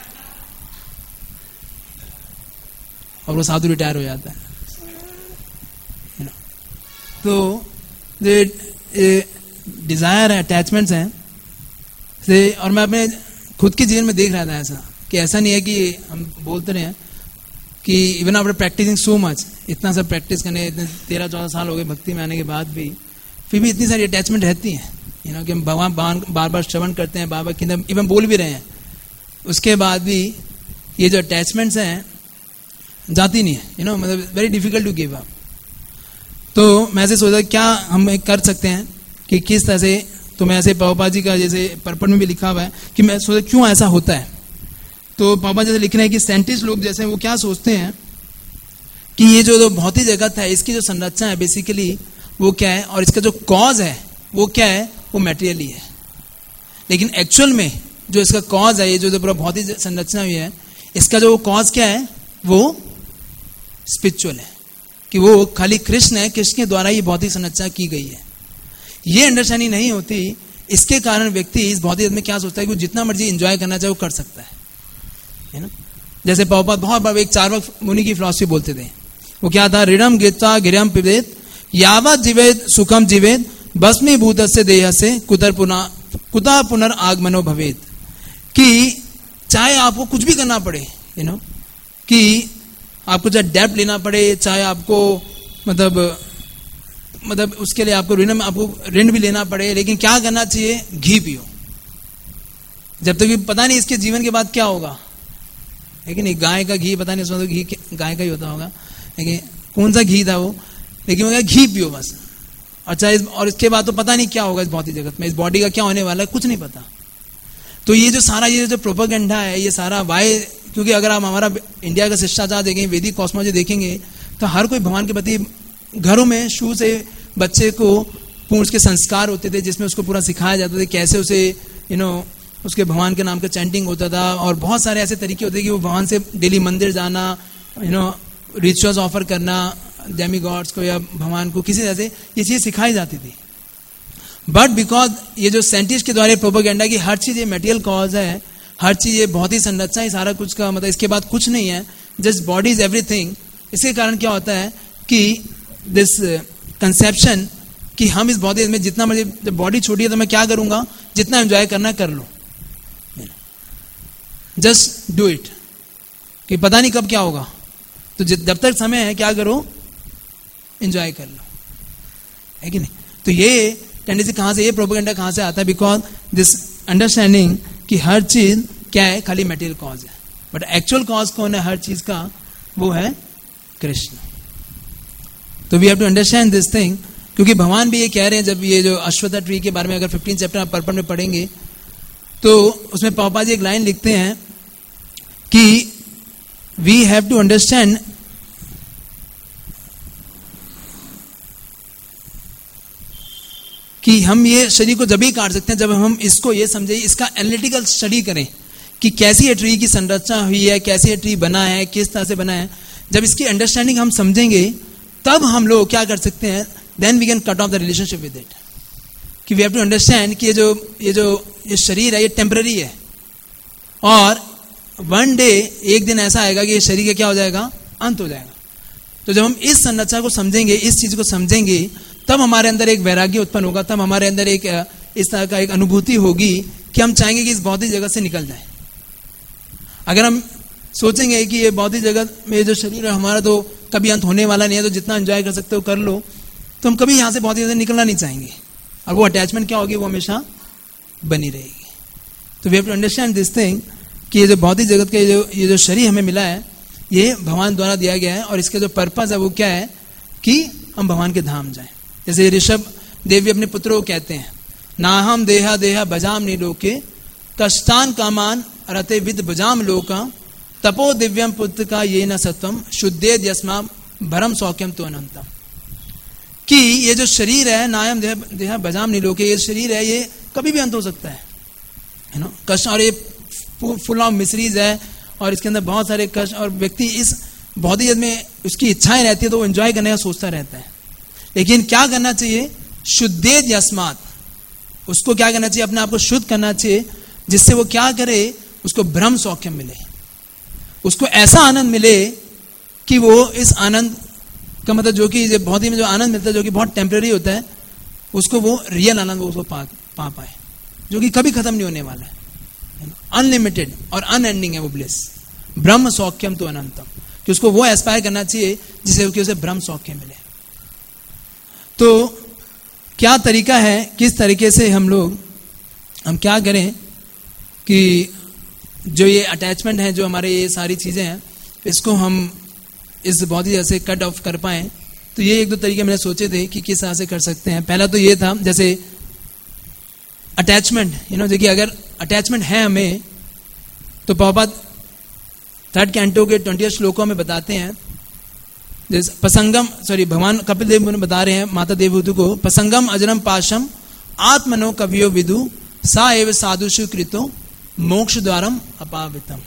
और वो साधु रिटायर हो जाता है। तो डिजायर है, अटैचमेंट्स हैं से, और मैं अपने खुद के जीवन में देख रहा था ऐसा कि ऐसा नहीं है कि हम बोलते रहे हैं कि even after practicing so much, इतना सब प्रैक्टिस करने, इतने तेरह चौदह साल हो गए भक्ति में आने के बाद भी फिर भी इतनी सारी अटैचमेंट रहती हैं, यू नो कि हम भगवान बार बार श्रवण करते हैं, बाबा की इवन बोल भी रहे हैं, उसके बाद भी ये जो अटैचमेंट्स हैं जाती नहीं है, यू नो, मतलब very difficult to give up. तो मैं ऐसे सोचा क्या हम कर सकते हैं कि किस तरह से, तो मैं ऐसे प्रभुपाद जी का जैसे पर्पट में भी लिखा हुआ है कि मैं सोचा क्यों ऐसा होता है। तो प्रभुपाद जैसे लिख रहे हैं कि साइंटिस्ट लोग जैसे वो क्या सोचते हैं कि ये जो, जो भौतिक जगत है इसकी जो संरचना है बेसिकली वो क्या है, और इसका जो कॉज है वो क्या है, वो मेटेरियल ही है। लेकिन एक्चुअल में जो इसका कॉज है, ये जो, जो पूरा भौतिक संरचना हुई है, इसका जो कॉज क्या है, वो स्पिरिचुअल है, कि वो खाली कृष्ण है, कृष्ण के द्वारा ही भौतिक संरचना की गई है। ये अंडरस्टैंडिंग नहीं होती, इसके कारण व्यक्ति इस भौतिक जगत में क्या सोचता है कि वो जितना मर्जी एंजॉय करना चाहे वो कर सकता है, है ना। जैसे प्रभुपाद बहुत बार एक चार्वाक मुनि की फिलॉसफी बोलते थे, वो क्या था, ऋणम गित्वा गिरम पिबेत यावत जीवेद सुखम जीवेद भस्मीभूत से देह से कुतर पुनः कुता पुनर्आगमनो भवेद। कि चाहे आपको कुछ भी करना पड़े, यू नो, कि आपको चाहे डेब्ट लेना पड़े, चाहे आपको मतलब मतलब उसके लिए आपको ऋण आपको ऋण भी लेना पड़े, लेकिन क्या करना चाहिए, घी पियो। जब तक भी पता नहीं इसके जीवन के बाद क्या होगा, लेकिन एक गाय का घी, पता नहीं उसमें तो घी गाय का ही होता होगा, लेकिन कौन सा घी था वो, लेकिन वो घी पियो बस। अच्छा, इस, और इसके बाद तो पता नहीं क्या होगा इस भौतिक जगत में, इस बॉडी का क्या होने वाला है, कुछ नहीं पता। तो ये जो सारा ये जो प्रोपेगेंडा है, ये सारा वाई, क्योंकि अगर आप हमारा इंडिया का शिष्टाचार देखेंगे, वैदिक कॉस्मोलॉजी देखेंगे, तो हर कोई भगवान के प्रति घरों में शुरू से बच्चे को पूर्ण के संस्कार होते थे, जिसमें उसको पूरा सिखाया जाता था कैसे उसे, यू नो, उसके भगवान के नाम का चैंटिंग होता था, और बहुत सारे ऐसे तरीके होते कि वो भगवान से डेली मंदिर जाना, यू नो, रिचुअल्स ऑफर करना डेमी गॉड्स को या भगवान को, किसी तरह से ये चीज सिखाई जाती थी। बट बिकॉज ये जो साइंटिस्ट के द्वारा प्रोपेगेंडा की हर चीज ये मटेरियल कॉज है, हर चीज ये बहुत ही संरचना ही सारा कुछ का, मतलब इसके बाद कुछ नहीं है, जस्ट बॉडी इज एवरीथिंग। इसके कारण क्या होता है कि दिस कंसेप्शन कि हम इस बॉडी में जितना, मुझे जब बॉडी छोटी है तो मैं क्या करूंगा, जितना एंजॉय करना कर लो, जस्ट डू इट, कि पता नहीं कब क्या होगा, तो जब तक समय है क्या करो, एंजॉय कर लो, है कि नहीं। तो ये टेंडेंसी कहां से, ये प्रोपेगेंडा कहां से आता है, बिकॉज दिस अंडरस्टैंडिंग कि हर चीज क्या है, खाली मटेरियल कॉज है, बट एक्चुअल कॉज कौन है हर चीज का, वो है कृष्ण। तो we have to understand this thing, क्योंकि भगवान भी ये कह रहे हैं, जब ये जो अश्वत्थ ट्री के बारे में अगर फिफ्टीन चैप्टर आप पर्पल में पढ़ेंगे, तो उसमें प्रभुपाद जी एक लाइन लिखते हैं कि वी हैव टू अंडरस्टैंड कि हम ये शरीर को जब ही काट सकते हैं जब हम इसको ये समझे, इसका एनालिटिकल स्टडी करें कि कैसी ये ट्री की संरचना हुई है, कैसे ये ट्री बना है, किस तरह से बना है। जब इसकी अंडरस्टैंडिंग हम समझेंगे तब हम लोग क्या कर सकते हैं, then we can cut off the relationship with it. कि वी हैव टू अंडरस्टैंड कि ये जो ये जो ये शरीर है ये टेम्पररी है, और वन डे एक दिन ऐसा आएगा कि ये शरीर का क्या हो जाएगा, अंत हो जाएगा। तो जब हम इस संरचना को समझेंगे, इस चीज को समझेंगे, तब हमारे अंदर एक वैराग्य उत्पन्न होगा, तब हमारे अंदर एक इस तरह का एक अनुभूति होगी कि हम चाहेंगे कि इस भौतिक जगत से निकल जाए। अगर हम सोचेंगे कि ये भौतिक जगत में जो शरीर है हमारा तो कभी अंत होने वाला नहीं है, तो जितना एंजॉय कर सकते हो कर लो, तो हम कभी यहां से भौतिक जगत से निकलना नहीं चाहेंगे, और वो अटैचमेंट क्या होगी, वो हमेशा बनी रहेगी। तो we have to understand this thing कि ये जो भौतिक जगत का ये जो ये जो शरीर हमें मिला है, ये भगवान द्वारा दिया गया है, और इसका जो पर्पस है वो क्या है कि हम भगवान के धाम जाएं। जैसे ऋषभ देवी अपने पुत्रों को कहते हैं, ना हम देहा देहा भजाम निलोके कष्टान कामान रते विद भजाम लोका तपो दिव्यम पुत्र का ये न सत्वम शुद्धेद यस्मा भरम सौख्यम तो अनंतम। कि ये जो शरीर है, नायम देहा देहा भजाम निलोके, ये शरीर है ये कभी भी अंत हो सकता है, है ना, कष्ट, और ये फुल ऑफ मिसरीज है, और इसके अंदर बहुत सारे कष्ट, और व्यक्ति इस भौतिक जगत में उसकी इच्छाएं रहती है तो वो एंजॉय करने का सोचता रहता है। लेकिन क्या करना चाहिए, शुद्धेद यस्मात, उसको क्या करना चाहिए, अपने आप को शुद्ध करना चाहिए, जिससे वो क्या करे, उसको ब्रह्म सौख्य मिले, उसको ऐसा आनंद मिले कि वो इस आनंद का मतलब जो कि भौतिक में जो आनंद मिलता है जो कि बहुत टेम्पररी होता है, उसको वो रियल आनंद वो उसको पा, पा पाए, जो कि कभी खत्म नहीं होने वाला है, अनलिमिटेड और अनएंडिंग है वो ब्लिस, ब्रह्म सौख्यम तो अनंतम, कि उसको वो एस्पायर करना चाहिए जिससे कि उसे ब्रह्म सौख्य मिले। तो क्या तरीका है, किस तरीके से हम लोग हम क्या करें कि जो ये अटैचमेंट है, जो हमारे ये सारी चीजें हैं, इसको हम इस बहुत ही ऐसे कट ऑफ कर पाए, तो ये एक दो तरीके मैंने सोचे थे कि किस तरह से कर सकते हैं। पहला तो ये था जैसे अटैचमेंट, यू नो, देखिए अगर अटैचमेंट है हमें, तो प्रभुपाद थर्ड कैंटो के ट्वेंटी श्लोकों में बताते हैं, जैसे पसंगम सॉरी भगवान कपिल देव बता रहे हैं माता देवहूति को, पसंगम अजरम पाशम आत्मनो कवियो विदु सा एव साधुषु कृतो मोक्ष द्वारम अपावितम,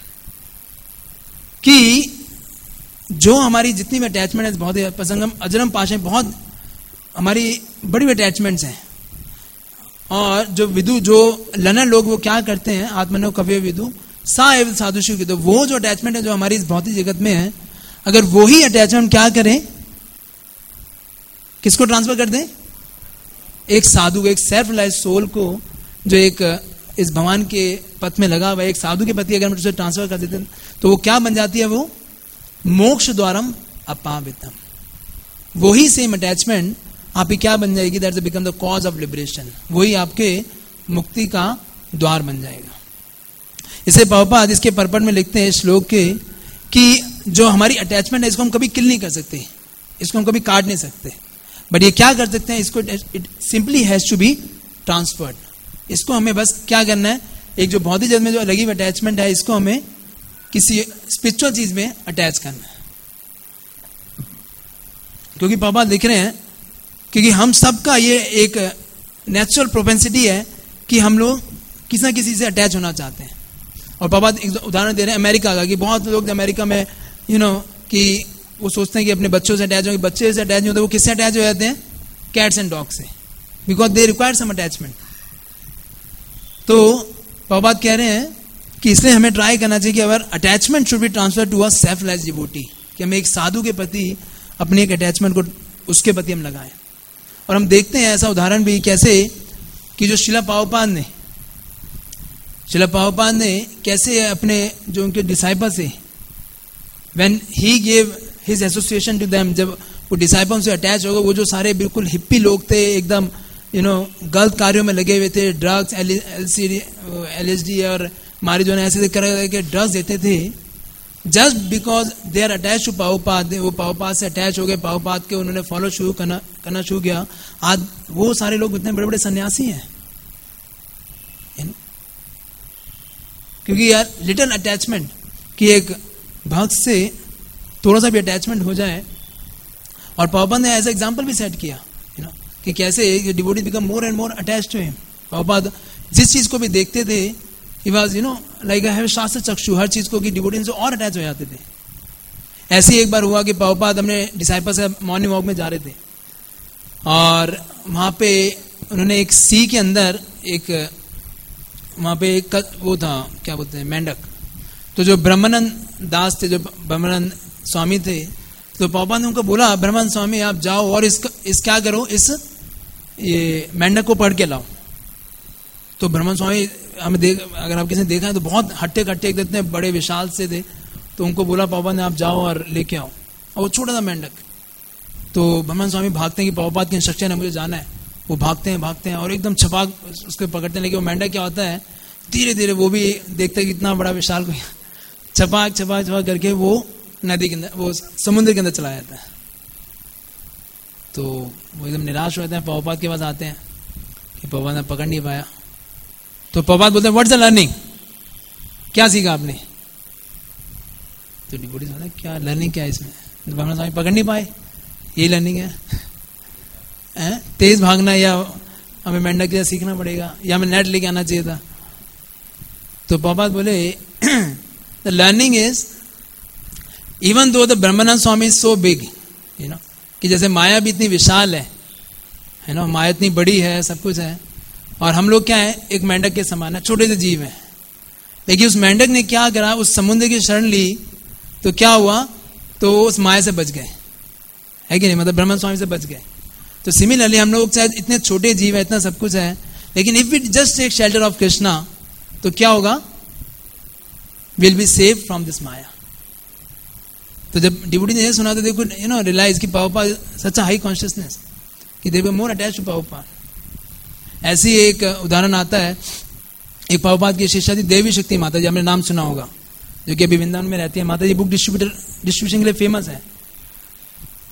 कि जो हमारी जितनी भी अटैचमेंट है, बहुत ही पसंगम अजरम पाशम, बहुत हमारी बड़ी अटैचमेंट्स हैं, और जो विदु जो लनर लोग वो क्या करते हैं, आत्मनो कवियो विदु सा एव साधुषु कृतो, वो जो अटैचमेंट है जो हमारी इस भौतिक जगत में है, अगर वो ही अटैचमेंट क्या करें, किसको ट्रांसफर कर दें, एक साधु, एक सेल्फ रिलाइज सोल को, जो एक इस भगवान के पथ में लगा हुआ एक साधु के प्रति अगर हम उसे ट्रांसफर कर देते हैं, तो वो क्या बन जाती है, वो मोक्ष द्वारम अपावितम, वही सेम अटैचमेंट आपकी क्या बन जाएगी, that's become the cause of liberation, वही आपके मुक्ति का द्वार बन जाएगा। इसे प्रभुपाद इसके परपट में लिखते हैं श्लोक के, कि जो हमारी अटैचमेंट है इसको हम कभी किल नहीं कर सकते, इसको हम कभी काट नहीं सकते, बट ये क्या कर सकते हैं, इसको it simply has to be transferred, इसको हमें बस क्या करना है, एक जो भौतिक जगत में जो लगी हुई अटैचमेंट है, इसको हमें किसी स्पिरिचुअल चीज में अटैच करना है। क्योंकि पापा लिख रहे हैं, क्योंकि हम सबका ये एक नेचुरल प्रोपेंसिटी है कि हम लोग किसी ना किसी से अटैच होना चाहते हैं। और पापा एक उदाहरण दे रहे हैं अमेरिका का, कि बहुत लोग अमेरिका में यू नो कि वो सोचते हैं कि अपने बच्चों से अटैच होंगे, बच्चे से अटैच नहीं होते, वो किससे अटैच हो जाते हैं, कैट्स एंड डॉग से, because they require some attachment. तो पापा कह रहे हैं कि इसलिए हमें ट्राई करना चाहिए कि our attachment should be transfer to a selfless devotee, कि हम एक साधु के प्रति अपनी एक अटैचमेंट को उसके प्रति हम लगाएं। और हम देखते हैं ऐसा उदाहरण भी कैसे, कि जो शिला प्रभुपाद ने शिला प्रभुपाद ने कैसे अपने जो उनके डिसाइपल से, when he gave his association to them, जब वो डिसाइपल से अटैच हो गए, वो जो सारे बिल्कुल हिप्पी लोग थे, एकदम यू नो गलत कार्यों में लगे हुए थे, ड्रग्स एल एस डी और मारी जो है ऐसे करके ड्रग्स देते थे, just because they are attach to Prabhupada, वो प्रभुपाद से अटैच हो गए, प्रभुपाद के उन्होंने फॉलो शुरू करना करना शुरू किया। आज वो सारे लोग इतने बड़े बड़े सन्यासी हैं, क्योंकि यार लिटिल अटैचमेंट, कि एक भक्त से थोड़ा सा भी अटैचमेंट हो जाए। और प्रभुपाद ने ऐसा एग्जांपल भी सेट किया, यू नो, कि कैसे devotee become more and more attached to him. Prabhupada जिस चीज को भी देखते थे, he was you know like I have shastra chakshu, हर चीज को कि डिवोटी से और अटैच हो जाते थे। ऐसे ही एक बार हुआ कि प्रभुपाद अपने डिसाइपल से मॉर्निंग वॉक में जा रहे थे, और वहां पे उन्होंने एक सी के अंदर एक वहां पे एक वो था, क्या बोलते हैं, मेंढक। तो जो ब्रह्मानंद दास थे, जो ब्रह्मानंद स्वामी थे, तो पापा ने उनको बोला, ब्रह्मानंद स्वामी आप जाओ और इसका इस क्या करो, इस ये मेंढक को पढ़ के लाओ। तो ब्रह्मानंद स्वामी हमें देख, अगर आप किसी ने देखा है तो बहुत हट्टे कट्टे इतने बड़े विशाल से थे। तो उनको बोला पापा ने आप जाओ और लेके आओ, और वो छोटा सा मेंढक। तो ब्रह्मानंद स्वामी भागते हैं कि प्रभुपाद की इंस्ट्रक्शन है, मुझे जाना है। वो भागते हैं भागते हैं और एकदम छपाक उसको पकड़ते हैं, लेकिन वो मेंढक क्या होता है, धीरे धीरे वो भी देखते हैं कि इतना बड़ा विशाल को छपाक छपाक छपाक करके वो नदी के अंदर, वो समुद्र के अंदर चला जाता है। तो वो एकदम निराश हो जाते हैं, प्रभुपाद के पास आते हैं कि प्रभुपाद ने पकड़ नहीं पाया। तो प्रभुपाद बोलते हैं व्हाट्स द लर्निंग, क्या सीखा आपने? तो डिवोटी बोलते हैं क्या लर्निंग क्या है इसमें? तो ब्रह्मन स्वामी पकड़ नहीं पाए, यही लर्निंग है, है? तेज भागना, या हमें मेंढक के सीखना पड़ेगा, या हमें नेट लेके आना चाहिए था। तो प्रभुपाद बोले the learning is even though the Brahmananda Swami is so big, you know, कि जैसे माया भी इतनी विशाल है, है ना, माया इतनी बड़ी है, सब कुछ है, और हम लोग क्या है, एक मेंढक के समान है, छोटे से जीव है। लेकिन उस मेंढक ने क्या करा, उस समुद्र की शरण ली, तो क्या हुआ, तो उस माया से बच गए, है कि नहीं, मतलब ब्रह्मानंद स्वामी से बच गए। तो सिमिलरली हम लोग शायद इतने छोटे जीव है, इतना सब कुछ है, लेकिन if it just take shelter of Krishna, तो क्या होगा, will be save from this maya. तो जब डिवोटी ने ये सुना तो देखो यू नो रियलाइज कि Prabhupada such a high consciousness, कि they were more attached to Prabhupada. ऐसी एक उदाहरण आता है, एक प्रभुपाद की शिष्या थी देवी शक्ति माता जी, आपने नाम सुना होगा, जो कि अभी वृंदावन में रहती है। माता जी बुक डिस्ट्रीब्यूटर डिस्ट्रीब्यूशन के लिए फेमस है,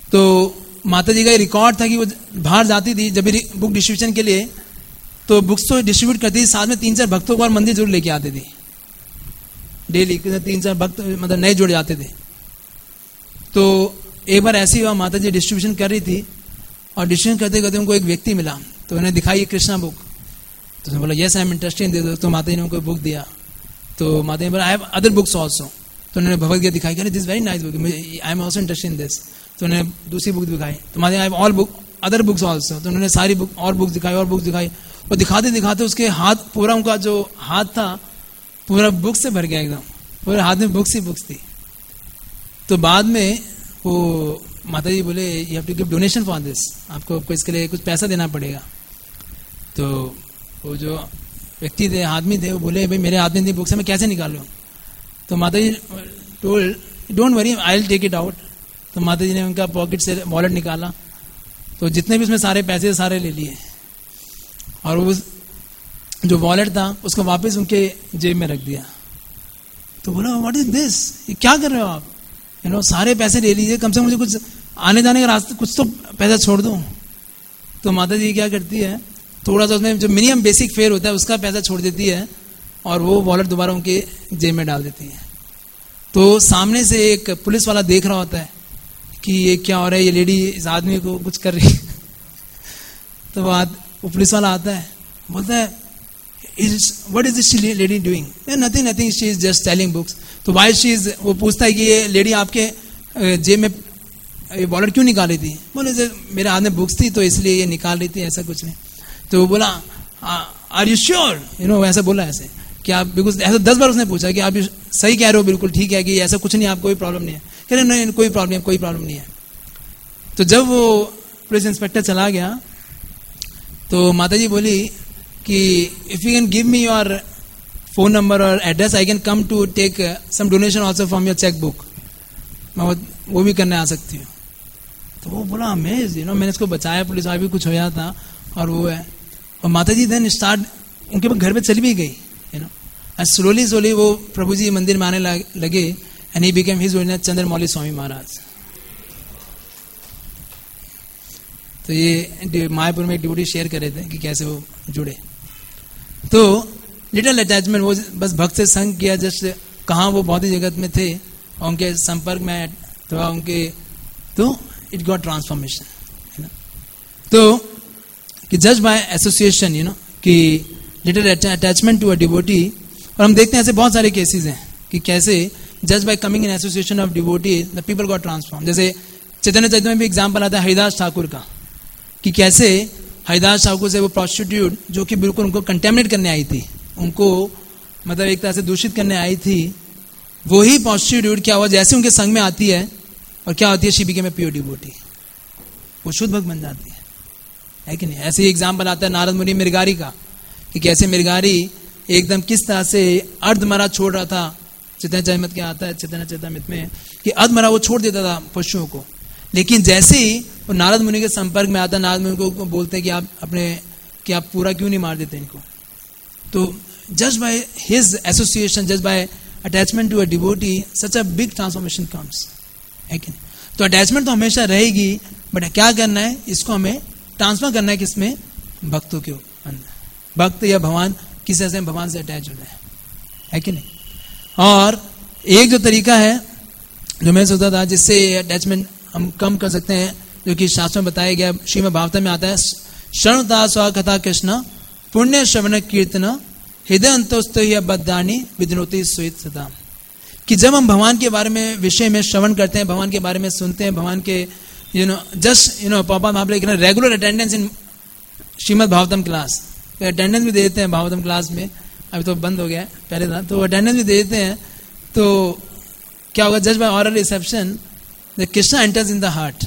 तो माता जी का रिकॉर्ड था कि वो बाहर जाती थी जब भी बुक डिस्ट्रीब्यूशन के लिए, तो बुक्स तो डिस्ट्रीब्यूट करती थी, साथ में तीन चार भक्तों को और मंदिर जरूर लेके आते थे। डेली तीन चार भक्त मतलब नए जुड़ जाते थे। तो एक बार ऐसी हुआ, माता जी डिस्ट्रीब्यूशन कर रही थी और डिस्ट्रीब्यूशन करते करते उनको एक व्यक्ति मिला, तो उन्हें दिखाई कृष्णा बुक। तो उन्होंने बोला yes I am interested in this. तो माता जी ने उनको बुक दिया। तो माता जी बोला I have other books also. तो उन्होंने भगवद गीता दिखाई, this very nice book, I am also interested in this. तो उन्होंने दूसरी बुक दिखाई। तो Mata ji I have all book other books also. तो उन्होंने सारी बुक और बुक्स दिखाई और बुक्स दिखाई। और दिखाते दिखाते उसके हाथ पूरा, उनका जो हाथ था पूरा बुक से भर गया, एकदम पूरे हाथ में बुक्स ही बुक्स थी। तो बाद में वो माता जी बोले you have to give donation for this, आपको आपको इसके लिए कुछ पैसा देना पड़ेगा। तो वो जो व्यक्ति थे, आदमी थे, वो बोले भाई मेरे हाथ में थी बुक्स, मैं कैसे निकालूं? तो Mata ji told don't worry I will take it out. तो माता जी ने उनका पॉकेट से वॉलेट निकाला, तो जितने भी उसमें सारे पैसे सारे ले लिए, और वो जो वॉलेट था उसको वापस उनके जेब में रख दिया। तो बोला व्हाट इज दिस, ये क्या कर रहे हो आप? यू नो सारे पैसे ले लीजिए, कम से कम मुझे कुछ आने जाने का रास्ता, कुछ तो पैसा छोड़ दो। तो माता जी क्या करती है, थोड़ा सा उसमें जो मिनिमम बेसिक फेयर होता है उसका पैसा छोड़ देती है और वो वॉलेट दोबारा उनके जेब में डाल देती है। तो सामने से एक पुलिस वाला देख रहा होता है कि ये क्या हो रहा है, ये लेडी इस आदमी को कुछ कर रही है। तो वो, वो पुलिस वाला आता है, बोलता है what is this lady doing? Nothing nothing she is just selling books. तो वाई शी इज, वो पूछता है कि ये लेडी आपके जेब में ये वॉलेट क्यों निकाली थी? बोले मेरे हाथ में बुक्स थी तो इसलिए ये निकाल रही थी, ऐसा कुछ नहीं। तो वो बोला are you sure, you know ऐसा बोला ऐसे कि आप, बिकॉज ऐसा दस बार उसने पूछा कि आप सही कह रहे हो, बिल्कुल ठीक है कि ऐसा कुछ नहीं, आपको कोई प्रॉब्लम नहीं है? कह रहे नहीं कोई प्रॉब्लम कोई प्रॉब्लम नहीं है। तो जब वो पुलिस इंस्पेक्टर चला गया तो माता जी बोली कि if you can give me your phone number और address I can come to take some donation also from your cheque book, मैं वो भी करने आ सकती हूँ। तो वो बोला अमेज, यू नो मैंने इसको बचाया, पुलिस वाला भी कुछ होया था और वो है। और माता जी देन स्टार्ट उनके घर पे चली भी गई, यू नो स्लोली स्लोली वो प्रभु जी मंदिर में आने लगे and he became his original Chandramouli Swami Maharaj. तो ये मायापुर में एक ड्यूटी शेयर कर रहे थे कि कैसे वो जुड़े। तो लिटिल अटैचमेंट, वो बस भक्त से संग किया, जस्ट कहाँ वो भौतिक जगत में थे और उनके संपर्क में थोड़ा उनके, तो इट गॉट ट्रांसफॉर्मेशन, है ना। तो कि just by association, you know कि little attachment to a devotee. और हम देखते हैं ऐसे बहुत सारे केसेस हैं कि कैसे just by coming in association of devotee the people got transform. जैसे चैतन्य चैतन्य में भी एग्जाम्पल आता है हरिदास ठाकुर का, कि कैसे हरिदास ठाकुर से वो प्रोस्टिट्यूट जो कि बिल्कुल उनको कंटेमिनेट करने आई थी, उनको मतलब एक तरह से दूषित करने आई थी, वही प्रोस्टिट्यूट क्या हुआ, जैसे उनके संग में आती है और क्या होती है, she became a pure devotee, वो शुद्ध भक्त बन जाती है, है कि नहीं। ऐसे ही एग्जाम्पल आता है नारद मुनि मृगारी का, कि कैसे मृगारी एकदम किस तरह से अर्धमरा छोड़ रहा था। चैतन्य चरितमृत क्या आता है, चैतन्य चरितमृत में कि अर्धमरा वो छोड़ देता था पशुओं को, लेकिन जैसे ही वो नारद मुनि के संपर्क में आता, नारद मुनि को बोलते हैं कि आप अपने कि आप पूरा क्यों नहीं मार देते इनको। तो just by his association, just by attachment to a devotee, such a big transformation comes, है कि नहीं। तो अटैचमेंट तो हमेशा रहेगी, बट क्या करना है, इसको हमें ट्रांसफर करना है किसमें, भक्तों के अंदर। भक्त या भगवान किसी ऐसे भगवान से अटैच हो जाए, है कि नहीं। और एक जो तरीका है जो मैं सोचता था जिससे अटैचमेंट हम कम कर सकते हैं, जो कि शास्त्र में बताया गया, श्रीमद् भागवत में आता है, श्रवणता स्वकथा कृष्ण पुण्य श्रवण कीर्तन हृदय अंतोस्त बद्धानी विद्नोति सुहित सदा। कि जब हम भगवान के बारे में विषय में श्रवण करते हैं, भगवान के बारे में सुनते हैं, भगवान के you know just you know पापा आप लोग regular attendance in Shrimad Bhagavatam class, attendance भी दे देते हैं भागवतम क्लास में, अभी तो बंद हो गया है, पहले था, तो अटेंडेंस भी दे देते हैं। तो क्या होगा, just by aural reception the Krishna enters in the heart.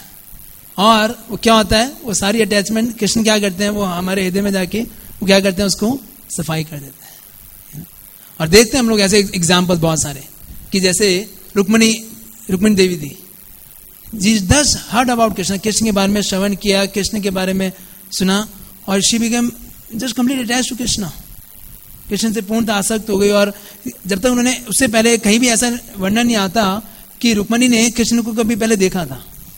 और वो क्या होता है, वो सारी अटैचमेंट कृष्ण क्या करते हैं, वो हमारे हृदय में जाके वो क्या करते हैं, उसको सफाई कर देते हैं। और देखते हैं हम लोग ऐसे एग्जाम्पल बहुत सारे, कि जैसे रुक्मणी रुक्मणी देवी थी, जी दस हर्ड अबाउट कृष्ण, कृष्ण के बारे में श्रवण किया, कृष्ण के बारे में सुना, और she became just complete attach to Krishna, Krishna से पूर्णतः आसक्त हो गई। और जब तक उन्होंने, उससे पहले कहीं भी ऐसा वर्णन नहीं आता कि रुक्मणी ने कृष्ण को कभी पहले देखा था,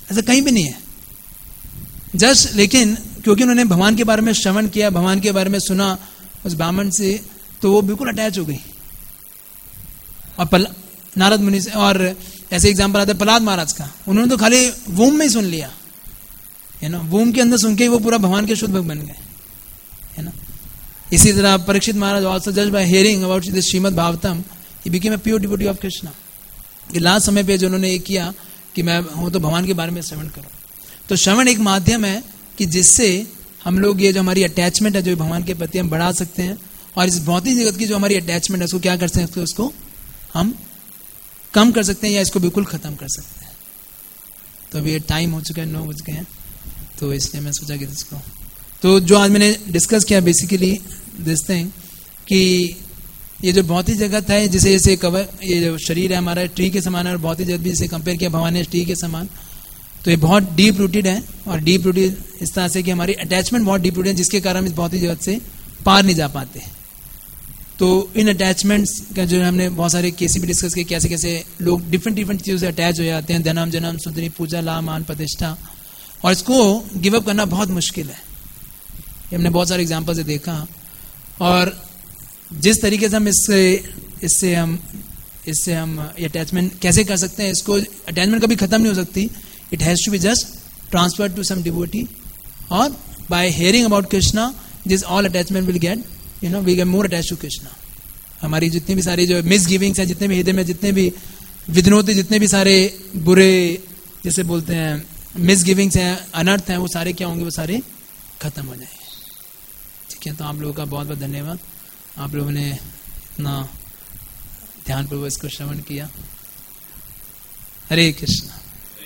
ऐसा कहीं भी नहीं है। जस्ट लेकिन क्योंकि उन्होंने भगवान के बारे में श्रवण किया, भगवान के बारे में सुना उस ब्राह्मण से, तो वो बिल्कुल अटैच हो गई। और पल नारद मुनि से, और ऐसे एग्जाम्पल आता है प्रहलाद महाराज का, उन्होंने तो खाली वूम में ही सुन लिया, है ना, वूम के अंदर सुन के वो पूरा भगवान के शुद्ध भक्त बन गए, है ना। इसी तरह Parikshit Maharaj also just by hearing about this Shrimad Bhagavatam he became a pure devotee of Krishna. कि लास्ट समय पे जो उन्होंने ये किया कि मैं हूं तो भगवान के बारे में श्रवण करूं। तो श्रवण एक माध्यम है कि जिससे हम लोग ये जो हमारी अटैचमेंट है जो भगवान के प्रति हम बढ़ा सकते हैं, और इस भौतिक जगत की जो हमारी अटैचमेंट है उसको क्या कर सकते हैं, उसको हम कम कर सकते हैं या इसको बिल्कुल खत्म कर सकते हैं। तो अभी ये टाइम हो चुका है, नौ बज गए हैं, तो इसलिए मैं सोचा कि इसको, तो जो आज मैंने डिस्कस किया बेसिकली दिस थिंग कि ये जो भौतिक जगत है जिसे जैसे कवर, ये जो शरीर है हमारा ट्री के समान है, और भौतिक जगत भी जिसे कंपेयर किया भगवान ने ट्री के समान, तो ये बहुत डीप रूटेड है। और डीप रूटेड इस तरह से कि हमारी अटैचमेंट बहुत डीप रूटेड है, जिसके कारण हम इस भौतिक जगत से पार नहीं जा पाते। तो इन अटैचमेंट्स का जो हमने बहुत सारे केसेस भी डिस्कस किए, कैसे कैसे लोग डिफरेंट डिफरेंट चीज़ों से अटैच हो जाते हैं, धनम जन्म सुंदरी पूजा लाभ मान प्रतिष्ठा, और इसको गिव अप करना बहुत मुश्किल है। ये हमने बहुत सारे एग्जाम्पल से देखा। और जिस तरीके से हम इससे इससे हम इससे हम अटैचमेंट कैसे कर सकते हैं, इसको अटैचमेंट कभी खत्म नहीं हो सकती। It has to be just transfer to some devotee, और by hearing about Krishna this all attachment will get, you know, we get more attach to Krishna. हमारी जितनी भी सारी जो मिस गिविंग्स हैं, जितने भी हृदय में जितने भी विघ्नोते, जितने भी सारे बुरे जैसे बोलते हैं मिस गिविंग्स हैं, अनर्थ हैं, वो सारे क्या होंगे, वो सारे खत्म हो जाएंगे। ठीक है, तो आप लोगों का बहुत बहुत धन्यवाद। आप लोगों ने इतना ध्यानपूर्वक इसको श्रवण किया। हरे कृष्णा।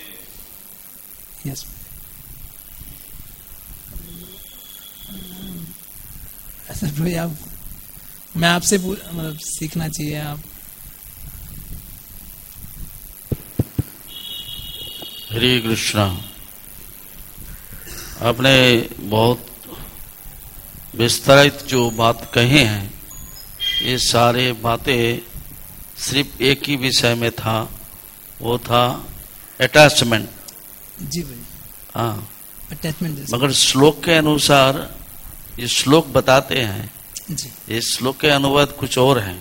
यस, ऐसा भाई आप, मैं आपसे मतलब सीखना चाहिए। आप हरे कृष्णा। आपने बहुत विस्तारित जो बात कहे हैं, ये सारे बातें सिर्फ एक ही विषय में था, वो था अटैचमेंट। जी भाई, हाँ, अटैचमेंट। मगर श्लोक के अनुसार ये श्लोक बताते हैं जी, ये श्लोक के अनुवाद कुछ और हैं,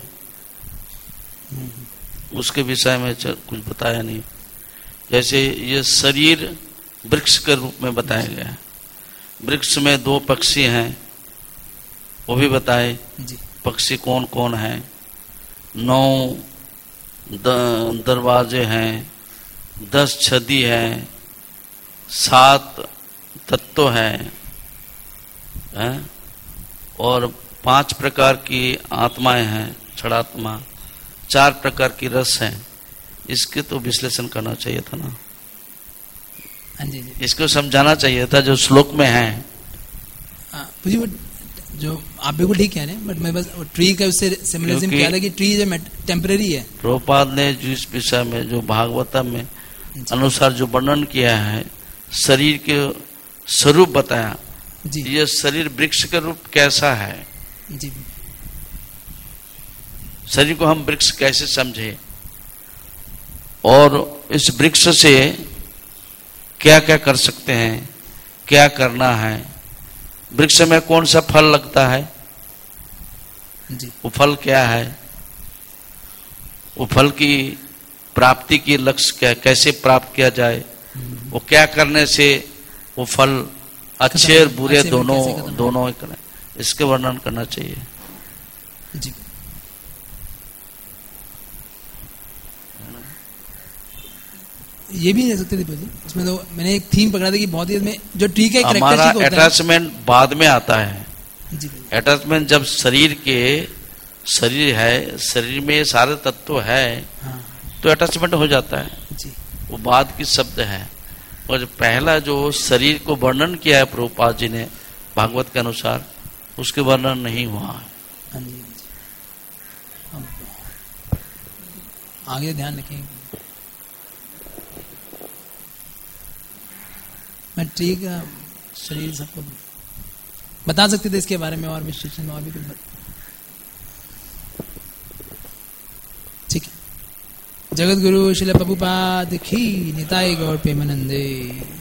उसके विषय में कुछ बताया नहीं। जैसे ये शरीर वृक्ष के रूप में बताया गया है, वृक्ष में दो पक्षी हैं, वो भी बताए जी। पक्षी कौन कौन है, नौ द, दरवाजे हैं, दस छदी हैं, सात तत्व हैं, है? और पांच प्रकार की आत्माएं हैं, क्षणात्मा, चार प्रकार की रस हैं। इसके तो विश्लेषण करना चाहिए था ना, हाँ जी जी। इसको समझाना चाहिए था जो श्लोक में है। मुझे वो जो आप बिल्कुल ठीक कह रहे हैं, बट मैं बस ट्री का उससे सिमिलरिज्म क्या था कि ट्री जो टेम्परेरी है। प्रभुपाद ने जिस विषय में जो भागवतम में अनुसार जो वर्णन किया है, शरीर के स्वरूप बताया जी। ये शरीर वृक्ष का रूप कैसा है जी, शरीर को हम वृक्ष कैसे समझे, और इस वृक्ष से क्या क्या कर सकते हैं, क्या करना है, वृक्ष में कौन सा फल लगता है जी। वो फल क्या है, वो फल की प्राप्ति की लक्ष्य क्या, कैसे प्राप्त किया जाए, वो क्या करने से वो फल अच्छे और बुरे दोनों दोनों करें, इसके वर्णन करना चाहिए जी। ये भी नहीं सकते थे जी, इसमें तो मैंने एक थीम पकड़ा था कि बहुत ही में जो ट्री का हमारा अटैचमेंट बाद में आता है जी। अटैचमेंट जब शरीर के शरीर है, शरीर में सारे तत्व है, हाँ। तो अटैचमेंट हो जाता है जी। वो बाद की शब्द है। और पहला जो शरीर को वर्णन किया है प्रभुपाद जी ने भागवत के अनुसार, उसके वर्णन नहीं हुआ है। आगे ध्यान रखेंगे। मैं ट्री का शरीर सबको बता सकते थे इसके बारे में, और विश्लेषण में और भी कुछ। ठीक है, जगत गुरु श्रील प्रभुपाद की निताई गौर प्रेमानंदे।